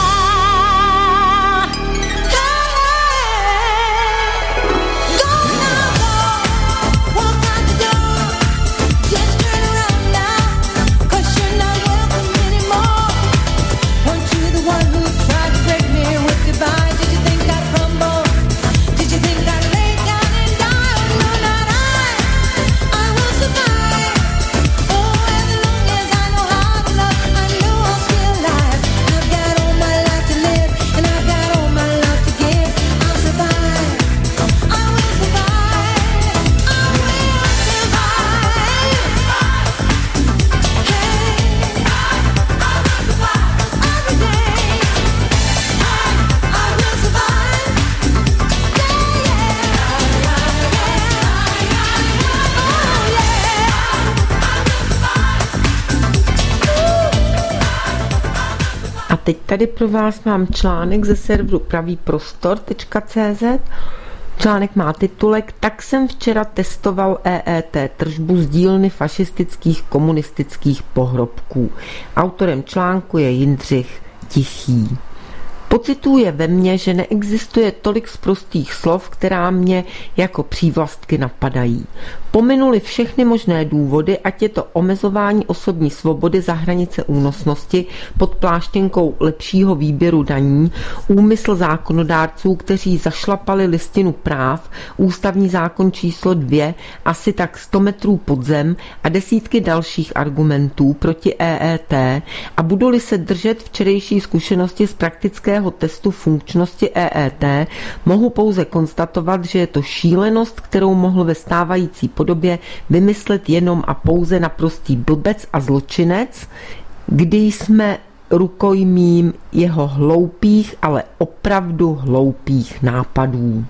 Teď tady pro vás mám článek ze serveru pravý prostor tečka cé zet. Článek má titulek Tak jsem včera testoval E E T tržbu z dílny fašistických komunistických pohrobků. Autorem článku je Jindřich Tichý. Pocitů je ve mně, že neexistuje tolik sprostých slov, která mě jako přívlastky napadají. Pominuli všechny možné důvody, ať je to omezování osobní svobody za hranice únosnosti pod pláštěnkou lepšího výběru daní, úmysl zákonodárců, kteří zašlapali listinu práv, ústavní zákon číslo dvě, asi tak sto metrů pod zem a desítky dalších argumentů proti E E T a budu-li se držet včerejší zkušenosti z praktického testu funkčnosti E E T, mohu pouze konstatovat, že je to šílenost, kterou mohl ve stávající podobě vymyslet jenom a pouze naprostý blbec a zločinec, kdy jsme rukojmím jeho hloupých, ale opravdu hloupých nápadů.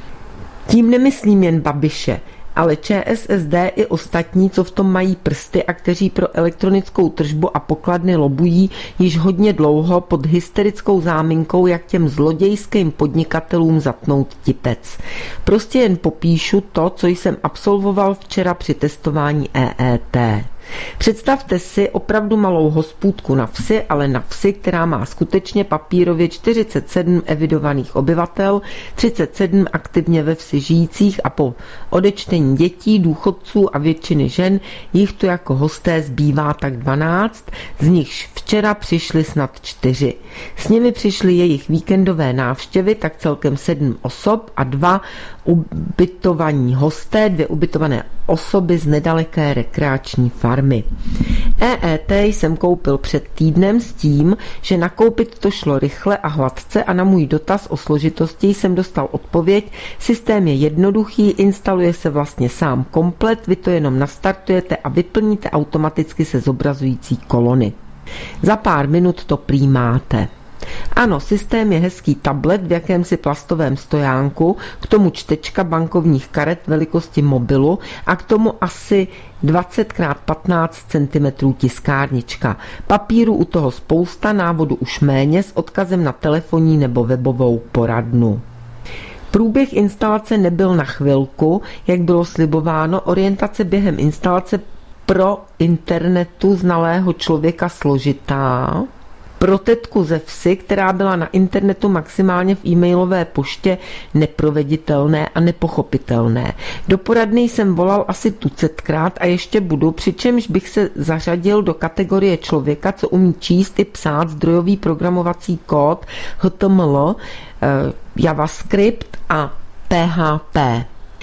Tím nemyslím jen Babiše, ale ČSSD i ostatní, co v tom mají prsty a kteří pro elektronickou tržbu a pokladny lobují již hodně dlouho pod hysterickou záminkou, jak těm zlodějským podnikatelům zatnout tipec. Prostě jen popíšu to, co jsem absolvoval včera při testování E E T. Představte si opravdu malou hospůdku na vsi, ale na vsi, která má skutečně papírově čtyřicet sedm evidovaných obyvatel, třicet sedm aktivně ve vsi žijících a po odečtení dětí, důchodců a většiny žen jich tu jako hosté zbývá tak dvanáct, z nichž včera přišli snad čtyři. S nimi přišly jejich víkendové návštěvy, tak celkem sedm osob a dva ubytovaní hosté, dvě ubytované osoby z nedaleké rekreační farmy. E E T jsem koupil před týdnem s tím, že nakoupit to šlo rychle a hladce a na můj dotaz o složitosti jsem dostal odpověď: systém je jednoduchý, instaluje se vlastně sám komplet, vy to jenom nastartujete a vyplníte automaticky se zobrazující kolony. Za pár minut to prý máte. Ano, systém je hezký tablet v jakémsi plastovém stojánku, k tomu čtečka bankovních karet velikosti mobilu a k tomu asi dvacet krát patnáct centimetrů tiskárnička. Papíru u toho spousta, návodu už méně, s odkazem na telefonní nebo webovou poradnu. Průběh instalace nebyl na chvilku, jak bylo slibováno, orientace během instalace pro internetu znalého člověka složitá. Pro tetku ze vsi, která byla na internetu maximálně v e-mailové poště, neproveditelné a nepochopitelné. Do poradny jsem volal asi tucetkrát a ještě budu, přičemž bych se zařadil do kategorie člověka, co umí číst i psát zdrojový programovací kód H T M L, JavaScript a P H P.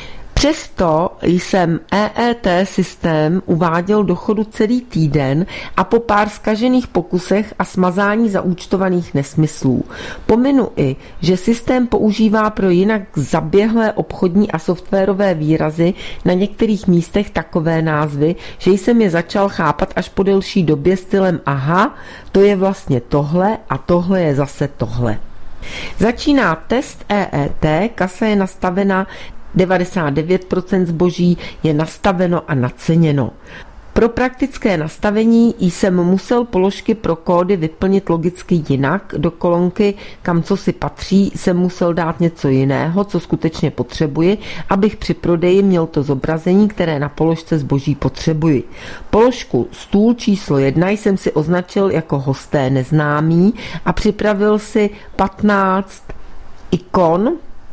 Přesto jsem E E T systém uváděl do chodu celý týden a po pár zkažených pokusech a smazání zaúčtovaných nesmyslů. Pominu i, že systém používá pro jinak zaběhlé obchodní a softwarové výrazy na některých místech takové názvy, že jsem je začal chápat až po delší době stylem aha, to je vlastně tohle a tohle je zase tohle. Začíná test E E T, kasa je nastavena, devadesát devět procent zboží je nastaveno a naceněno. Pro praktické nastavení jsem musel položky pro kódy vyplnit logicky jinak. Do kolonky, kam co si patří, jsem musel dát něco jiného, co skutečně potřebuji, abych při prodeji měl to zobrazení, které na položce zboží potřebuji. Položku stůl číslo jedna jsem si označil jako hosté neznámí a připravil si patnáct ikon,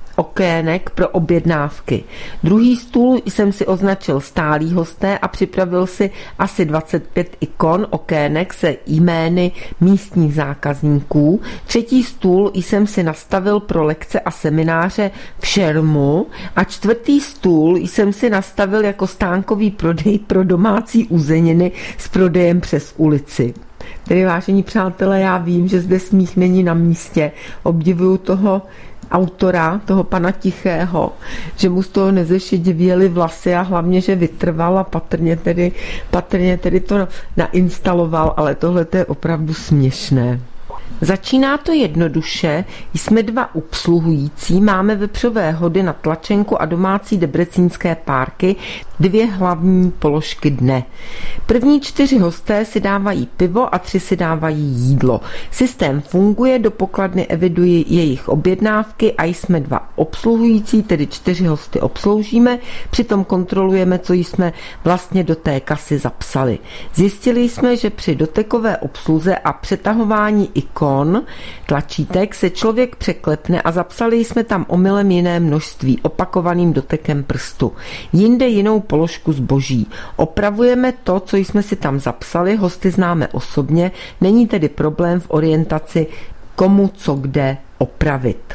okének pro objednávky. Druhý stůl jsem si označil stálí hosté a připravil si asi dvacet pět ikon, okének se jmény místních zákazníků. Třetí stůl jsem si nastavil pro lekce a semináře v šermu a čtvrtý stůl jsem si nastavil jako stánkový prodej pro domácí uzeniny s prodejem přes ulici. Tedy, vážení přátelé, já vím, že zde smích není na místě. Obdivuju toho autora, toho pana Tichého, že mu z toho nezešedivěly vlasy a hlavně, že vytrval a patrně tedy, patrně tedy to nainstaloval, ale tohle je opravdu směšné. Začíná to jednoduše, jsme dva obsluhující, máme vepřové hody na tlačenku a domácí debrecínské párky, dvě hlavní položky dne. První čtyři hosté si dávají pivo a tři si dávají jídlo. Systém funguje, do pokladny evidují jejich objednávky a jsme dva obsluhující, tedy čtyři hosty obsloužíme, přitom kontrolujeme, co jsme vlastně do té kasy zapsali. Zjistili jsme, že při dotekové obsluze a přetahování ikon ikon, tlačítek, se člověk překlepne a zapsali jsme tam omylem jiné množství, opakovaným dotekem prstu. Jinde jinou položku zboží. Opravujeme to, co jsme si tam zapsali, hosty známe osobně, není tedy problém v orientaci, komu co kde opravit.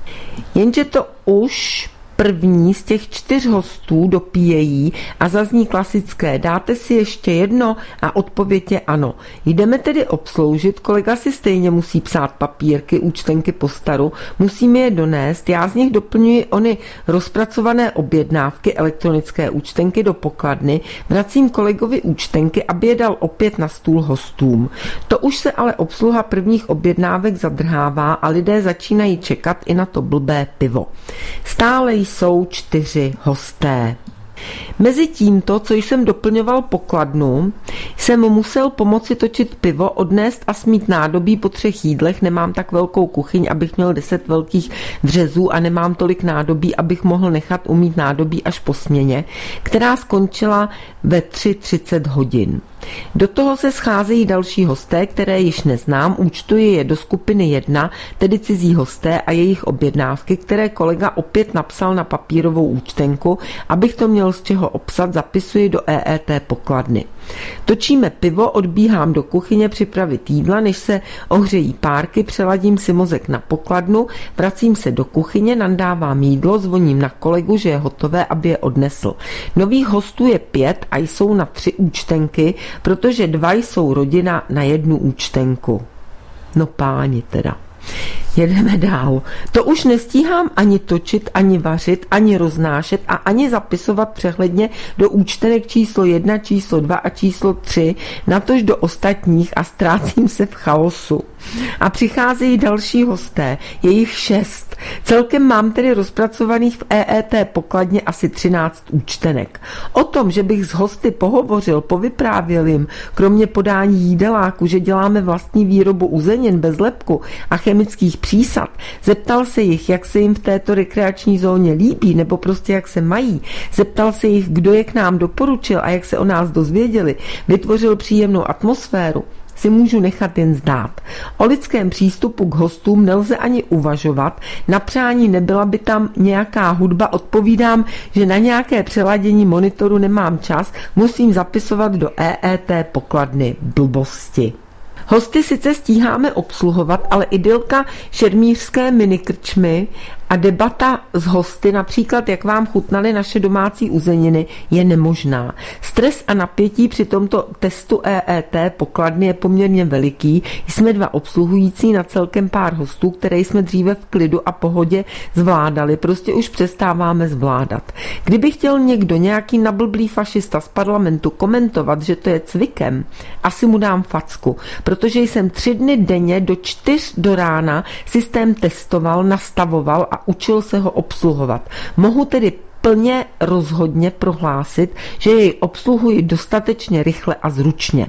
Jenže to už první z těch čtyř hostů dopíjejí a zazní klasické dáte si ještě jedno a odpověď je ano. Jdeme tedy obsloužit, kolega si stejně musí psát papírky, účtenky po staru, musíme je donést, já z nich doplňuji ony rozpracované objednávky, elektronické účtenky do pokladny, vracím kolegovi účtenky, aby je dal opět na stůl hostům. To už se ale obsluha prvních objednávek zadrhává a lidé začínají čekat i na to blbé pivo. Stále jsou čtyři hosté. Mezi tímto, co jsem doplňoval pokladnu, jsem musel pomoci točit pivo, odnést a smít nádobí po třech jídlech. Nemám tak velkou kuchyň, abych měl deset velkých dřezů a nemám tolik nádobí, abych mohl nechat umýt nádobí až po směně, která skončila ve tři třicet hodin. Do toho se scházejí další hosté, které již neznám, účtuji je do skupiny jedna, tedy cizí hosté a jejich objednávky, které kolega opět napsal na papírovou účtenku, abych to měl z čeho obsat, zapisuji do E E T pokladny. Točíme pivo, odbíhám do kuchyně připravit jídla, než se ohřejí párky, přeladím si mozek na pokladnu, vracím se do kuchyně, nandávám jídlo, zvoním na kolegu, že je hotové, aby je odnesl. Nových hostů je pět a jsou na tři účtenky, protože dva jsou rodina na jednu účtenku. No páni teda. Jedeme dál. To už nestíhám ani točit, ani vařit, ani roznášet a ani zapisovat přehledně do účtenek číslo jedna, číslo dva a číslo tři, natož do ostatních a ztrácím se v chaosu. A přicházejí další hosté, je jich šest. Celkem mám tedy rozpracovaných v E E T pokladně asi třináct účtenek. O tom, že bych s hosty pohovořil, povyprávěl jim, kromě podání jídeláku, že děláme vlastní výrobu uzenin bez lepku a chemických přísad, zeptal se jich, jak se jim v této rekreační zóně líbí, nebo prostě jak se mají. Zeptal se jich, kdo je k nám doporučil a jak se o nás dozvěděli. Vytvořil příjemnou atmosféru. Si můžu nechat jen zdát. O lidském přístupu k hostům nelze ani uvažovat, na přání nebyla by tam nějaká hudba, odpovídám, že na nějaké přeladění monitoru nemám čas, musím zapisovat do E E T pokladny blbosti. Hosty sice stíháme obsluhovat, ale idylka šermířské minikrčmy a debata s hosty, například jak vám chutnaly naše domácí uzeniny, je nemožná. Stres a napětí při tomto testu E E T pokladny je poměrně veliký. Jsme dva obsluhující na celkem pár hostů, které jsme dříve v klidu a pohodě zvládali. Prostě už přestáváme zvládat. Kdyby chtěl někdo, nějaký nablblý fašista z parlamentu komentovat, že to je cvikem, asi mu dám facku, protože jsem tři dny denně do čtyř do rána systém testoval, nastavoval a učil se ho obsluhovat. Mohu tedy plně rozhodně prohlásit, že jej obsluhuji dostatečně rychle a zručně.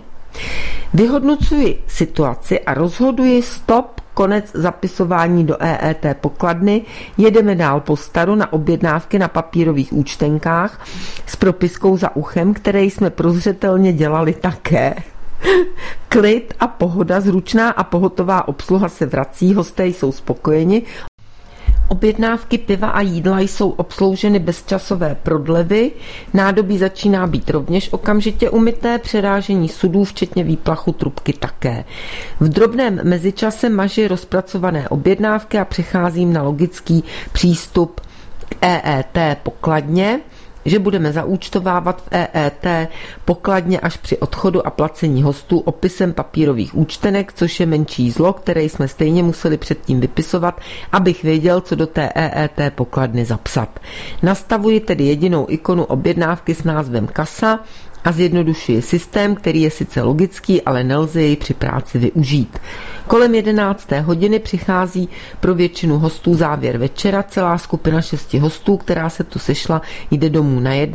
Vyhodnocuji situaci a rozhoduji stop, konec zapisování do E E T pokladny, jedeme dál po staru na objednávky na papírových účtenkách s propiskou za uchem, které jsme prozřetelně dělali také. Klid a pohoda, zručná a pohotová obsluha se vrací, hosté jsou spokojeni. Objednávky piva a jídla jsou obslouženy bez časové prodlevy, nádobí začíná být rovněž okamžitě umyté, přerážení sudů, včetně výplachu trubky také. V drobném mezičase maži rozpracované objednávky a přecházím na logický přístup k E E T pokladně, že budeme zaúčtovávat v E E T pokladně až při odchodu a placení hostů opisem papírových účtenek, což je menší zlo, které jsme stejně museli předtím vypisovat, abych věděl, co do té E E T pokladny zapsat. Nastavuji tedy jedinou ikonu objednávky s názvem kasa a zjednodušuji systém, který je sice logický, ale nelze jej při práci využít. Kolem jedenácté hodiny přichází pro většinu hostů závěr večera, celá skupina šesti hostů, která se tu sešla, jde domů najednou.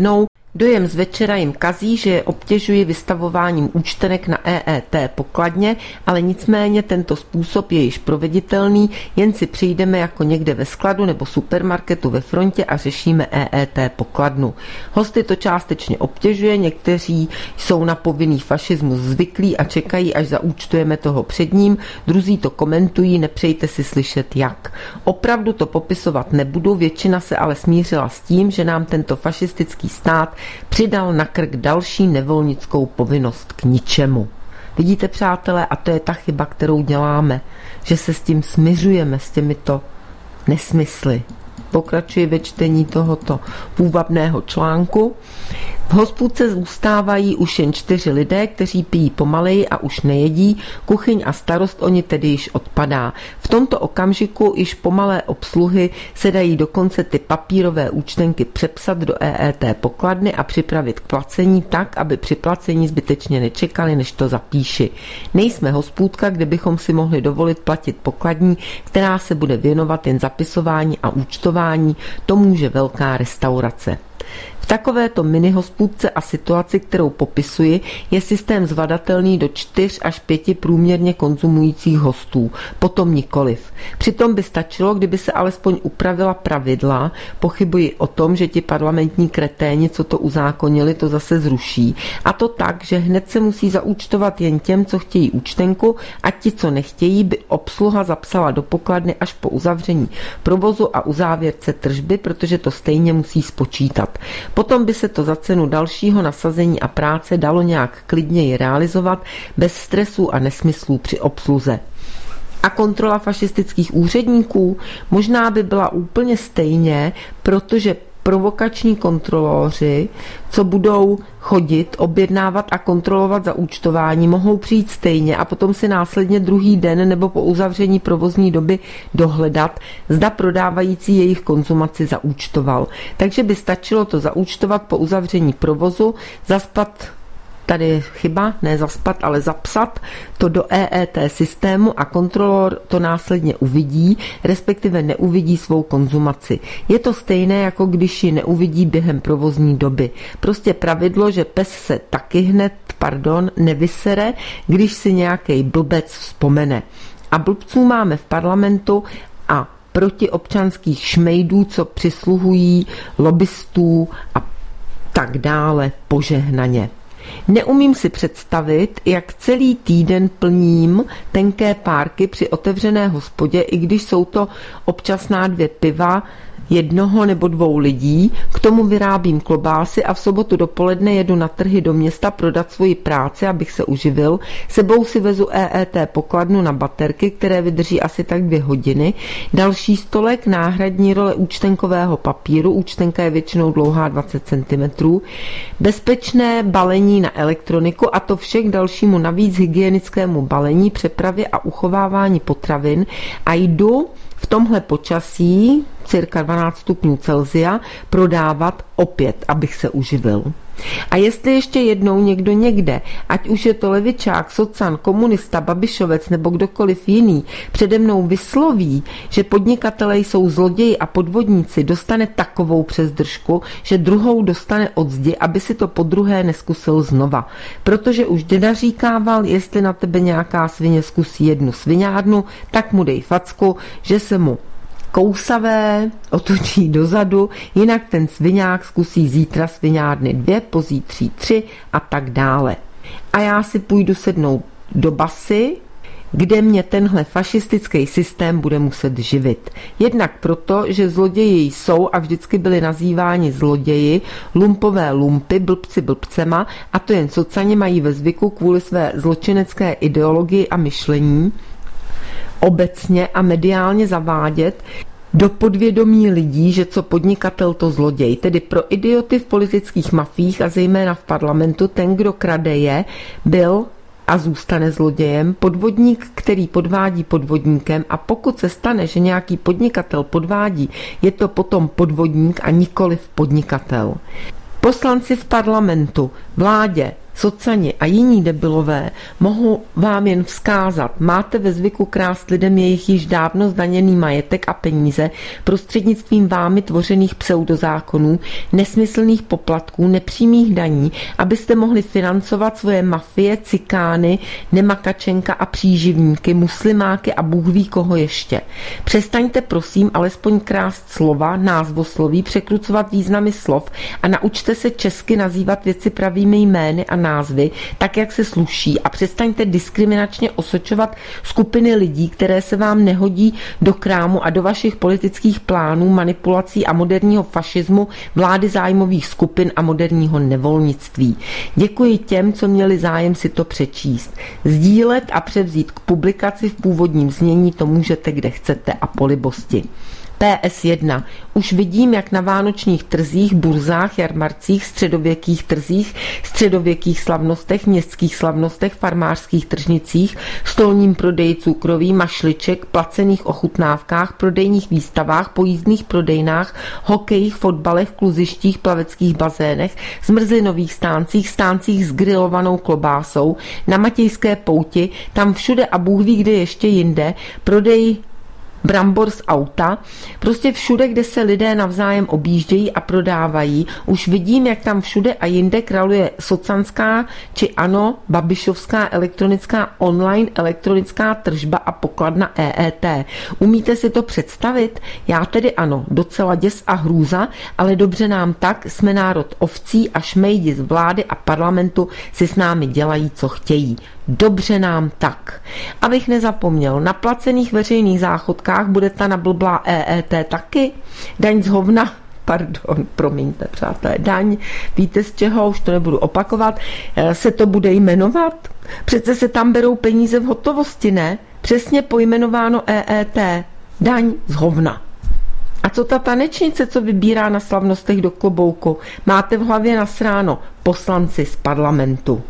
Dojem z večera jim kazí, že je obtěžuji vystavováním účtenek na E E T pokladně, ale nicméně tento způsob je již proveditelný, jen si přijdeme jako někde ve skladu nebo supermarketu ve frontě a řešíme E E T pokladnu. Hosty to částečně obtěžuje, někteří jsou na povinný fašismus zvyklí a čekají, až zaúčtujeme toho před ním, druzí to komentují, nepřejte si slyšet jak. Opravdu to popisovat nebudu, většina se ale smířila s tím, že nám tento fašistický stát přidal na krk další nevolnickou povinnost k ničemu. Vidíte, přátelé, a to je ta chyba, kterou děláme, že se s tím smiřujeme, s těmito nesmysly. Pokračuji ve čtení tohoto půvabného článku. V hospůdce zůstávají už jen čtyři lidé, kteří pijí pomaleji a už nejedí. Kuchyň a starost oni tedy již odpadá. V tomto okamžiku již pomalé obsluhy se dají dokonce ty papírové účtenky přepsat do E E T pokladny a připravit k placení tak, aby při placení zbytečně nečekali, než to zapíši. Nejsme hospůdka, kde bychom si mohli dovolit platit pokladní, která se bude věnovat jen zapisování a účtování. To může velká restaurace. V takovéto mini hospůdce a situaci, kterou popisuji, je systém zvladatelný do čtyř až pěti průměrně konzumujících hostů, potom nikoliv. Přitom by stačilo, kdyby se alespoň upravila pravidla, pochybuji o tom, že ti parlamentní kreténi, co to uzákonili, to zase zruší. A to tak, že hned se musí zaúčtovat jen těm, co chtějí účtenku, a ti, co nechtějí, by obsluha zapsala do pokladny až po uzavření provozu a uzávěrce tržby, protože to stejně musí spočítat. Potom by se to za cenu dalšího nasazení a práce dalo nějak klidněji realizovat bez stresů a nesmyslů při obsluze. A kontrola fašistických úředníků možná by byla úplně stejně, protože provokační kontrolóři, co budou chodit, objednávat a kontrolovat za účtování, mohou přijít stejně a potom si následně druhý den nebo po uzavření provozní doby dohledat, zda prodávající jejich konzumaci zaúčtoval. Takže by stačilo to zaúčtovat po uzavření provozu, zaspat, tady je chyba, ne zaspat, ale zapsat to do E E T systému a kontrolor to následně uvidí, respektive neuvidí svou konzumaci. Je to stejné, jako když ji neuvidí během provozní doby. Prostě pravidlo, že pes se taky hned, pardon, nevysere, když si nějaký blbec vzpomene. A blbců máme v parlamentu a protiobčanských šmejdů, co přisluhují lobbystů a tak dále požehnaně. Neumím si představit, jak celý týden plním tenké párky při otevřené hospodě, i když jsou to občasná dvě piva jednoho nebo dvou lidí, k tomu vyrábím klobásy a v sobotu dopoledne jedu na trhy do města prodat svoji práci, abych se uživil. Sebou si vezu E E T pokladnu na baterky, které vydrží asi tak dvě hodiny. Další stolek, náhradní role účtenkového papíru, účtenka je většinou dlouhá dvacet centimetrů, bezpečné balení na elektroniku a to vše k dalšímu navíc hygienickému balení, přepravě a uchovávání potravin a jdu v tomhle počasí, cirka dvanáct stupňů Celsia, prodávat opět, abych se uživil. A jestli ještě jednou někdo někde, ať už je to levičák, socan, komunista, babišovec nebo kdokoliv jiný, přede mnou vysloví, že podnikatelé jsou zloději a podvodníci, dostane takovou přezdržku, že druhou dostane od zdi, aby si to podruhé neskusil znova. Protože už děda říkával, jestli na tebe nějaká svině zkusí jednu sviňárnu, tak mu dej facku, že se mu kousavé otočí dozadu, jinak ten sviňák zkusí zítra sviňárny dvě, pozítří tři a tak dále. A já si půjdu sednout do basy, kde mě tenhle fašistický systém bude muset živit. Jednak proto, že zloději jsou a vždycky byli nazýváni zloději, lumpové lumpy, blbci blbcema, a to jen socani mají ve zvyku kvůli své zločinecké ideologii a myšlení obecně a mediálně zavádět do podvědomí lidí, že co podnikatel, to zloděj. Tedy pro idioty v politických mafích a zejména v parlamentu ten, kdo krade, je, byl a zůstane zlodějem, podvodník, který podvádí podvodníkem, a pokud se stane, že nějaký podnikatel podvádí, je to potom podvodník a nikoliv podnikatel. Poslanci v parlamentu, vládě, Socani a jiní debilové mohou vám jen vzkázat, máte ve zvyku krást lidem jejich již dávno zdaněný majetek a peníze prostřednictvím vámi tvořených pseudozákonů, nesmyslných poplatků, nepřímých daní, abyste mohli financovat svoje mafie, cikány, nemakačenka a příživníky, muslimáky a Bůh ví koho ještě. Přestaňte prosím alespoň krást slova, názvosloví, překrucovat významy slov a naučte se česky nazývat věci pravými jmény a názvy, tak jak se sluší, a přestaňte diskriminačně osočovat skupiny lidí, které se vám nehodí do krámu a do vašich politických plánů, manipulací a moderního fašismu, vlády zájmových skupin a moderního nevolnictví. Děkuji těm, co měli zájem si to přečíst. Sdílet a převzít k publikaci v původním znění to můžete kde chcete a po libosti. P S jedna. Už vidím, jak na vánočních trzích, burzách, jarmarcích, středověkých trzích, středověkých slavnostech, městských slavnostech, farmářských tržnicích, stolním prodeji cukroví, mašliček, placených ochutnávkách, prodejních výstavách, pojízdných prodejnách, hokejích, fotbalech, kluzištích, plaveckých bazénech, zmrzlinových stáncích, stáncích s grilovanou klobásou, na Matějské pouti, tam všude a Bůh ví kde ještě jinde, prodej brambor z auta, prostě všude, kde se lidé navzájem objíždějí a prodávají, už vidím, jak tam všude a jinde králuje socanská či ano, babišovská elektronická online elektronická tržba a pokladna E E T. Umíte si to představit? Já tedy ano, docela děs a hrůza, ale dobře nám tak, jsme národ ovcí a šmejdi z vlády a parlamentu si s námi dělají, co chtějí. Dobře nám tak. Abych nezapomněl, na placených veřejných záchodkách bude ta nablblá E E T taky? Daň z hovna, pardon, promiňte přátelé, daň, víte z čeho, už to nebudu opakovat, se to bude jmenovat? Přece se tam berou peníze v hotovosti, ne? Přesně pojmenováno E E T, daň z hovna. A co ta tanečnice, co vybírá na slavnostech do klobouku? Máte v hlavě nasráno, poslanci z parlamentu.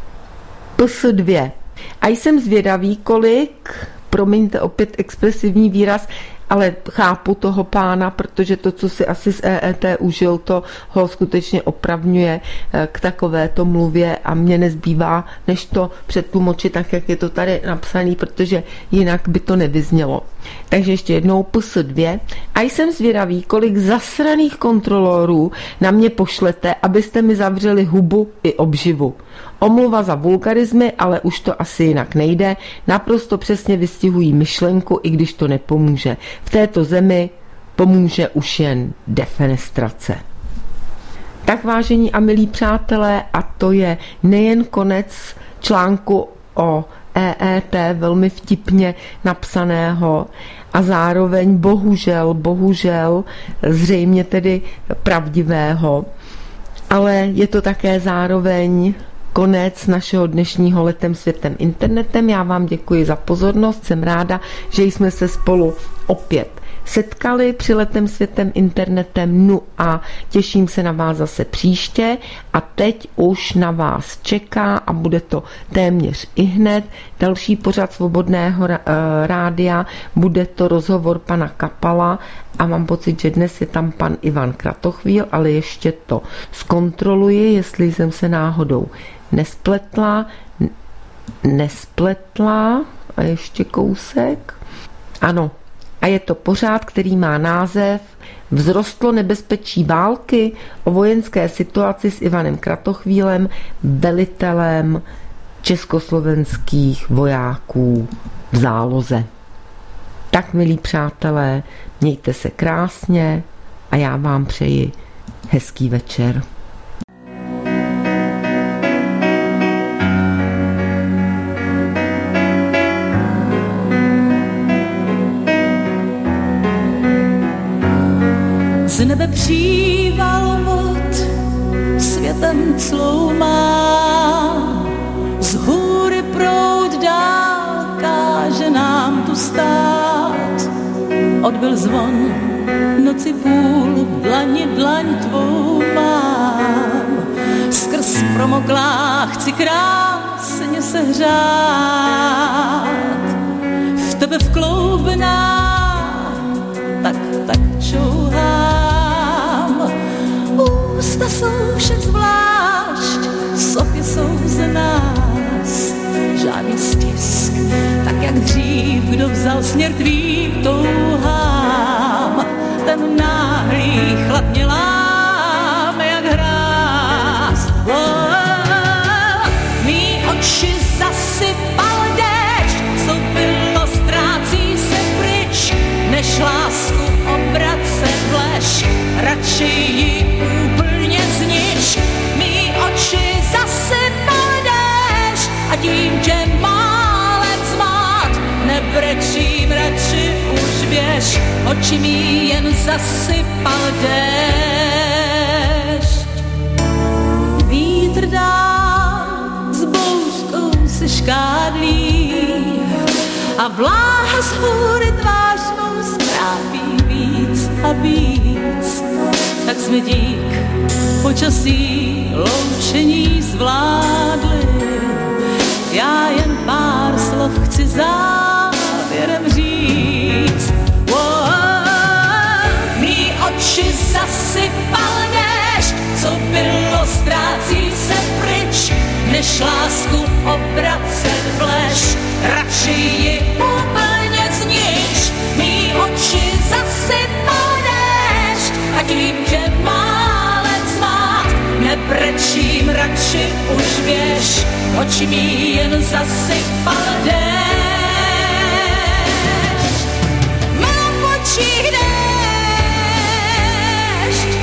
P S dva. A jsem zvědavý, kolik, promiňte opět expresivní výraz, ale chápu toho pána, protože to, co si asi z E E T užil, to ho skutečně opravňuje k takovéto mluvě a mě nezbývá, než to přetlumočit tak, jak je to tady napsaný, protože jinak by to nevyznělo. Takže ještě jednou P S dva. A jsem zvědavý, kolik zasraných kontrolorů na mě pošlete, abyste mi zavřeli hubu i obživu. Omluva za vulgarizmy, ale už to asi jinak nejde. Naprosto přesně vystihují myšlenku, i když to nepomůže. V této zemi pomůže už jen defenestrace. Tak vážení a milí přátelé, a to je nejen konec článku o E E T, velmi vtipně napsaného a zároveň bohužel, bohužel zřejmě tedy pravdivého, ale je to také zároveň konec našeho dnešního Letem světem internetem. Já vám děkuji za pozornost, jsem ráda, že jsme se spolu opět setkali při Letem světem internetem, no a těším se na vás zase příště a teď už na vás čeká a bude to téměř i hned další pořad Svobodného rádia, bude to rozhovor pana Kapala a mám pocit, že dnes je tam pan Ivan Kratochvíl, ale ještě to zkontroluji, jestli jsem se náhodou nespletla, nespletla a ještě kousek, ano. A je to pořád, který má název Vzrostlo nebezpečí války, o vojenské situaci s Ivanem Kratochvílem, velitelem československých vojáků v záloze. Tak, milí přátelé, mějte se krásně a já vám přeji hezký večer. Z nebe příval vod světem cloumá, z hůry proud dál káže nám tu stát. Odbyl zvon, noci půl, v dlani dlaň tvou mám. Skrz promoklá chci krásně se hřát, v tebe vkloubená, tak, tak čouhám. Ústa jsou však zvlášť, sopě jsou vzal směr tvým touhám, ten náhlý chlad mě láme jak hráz. Oh, mý oči zasypal déšť, co bylo ztrácí se pryč, než lásku obracet vleš, radši ji úplně znič. Mý oči zasypal déšť a tím tě málem zmát, nebrečím, radši už běž, oči mi jen zasypal déšť. Vítr dál s bouřkou se škádlí a vláha z hůry tvář mou ztrápí víc a víc. Tak jsme dík počasí loučení zvládli, já jen pár slov chci závěrem říct. Oh, mý oči zasypal déšť, co bylo ztrácí se pryč, než lásku obracet vleš, radši ji úplně znič. Mý oči zasypal déšť a tím tě málem zmát, nebrečím, radši už běž, oči mi jen zasypal déšť. Mám v očích déšť,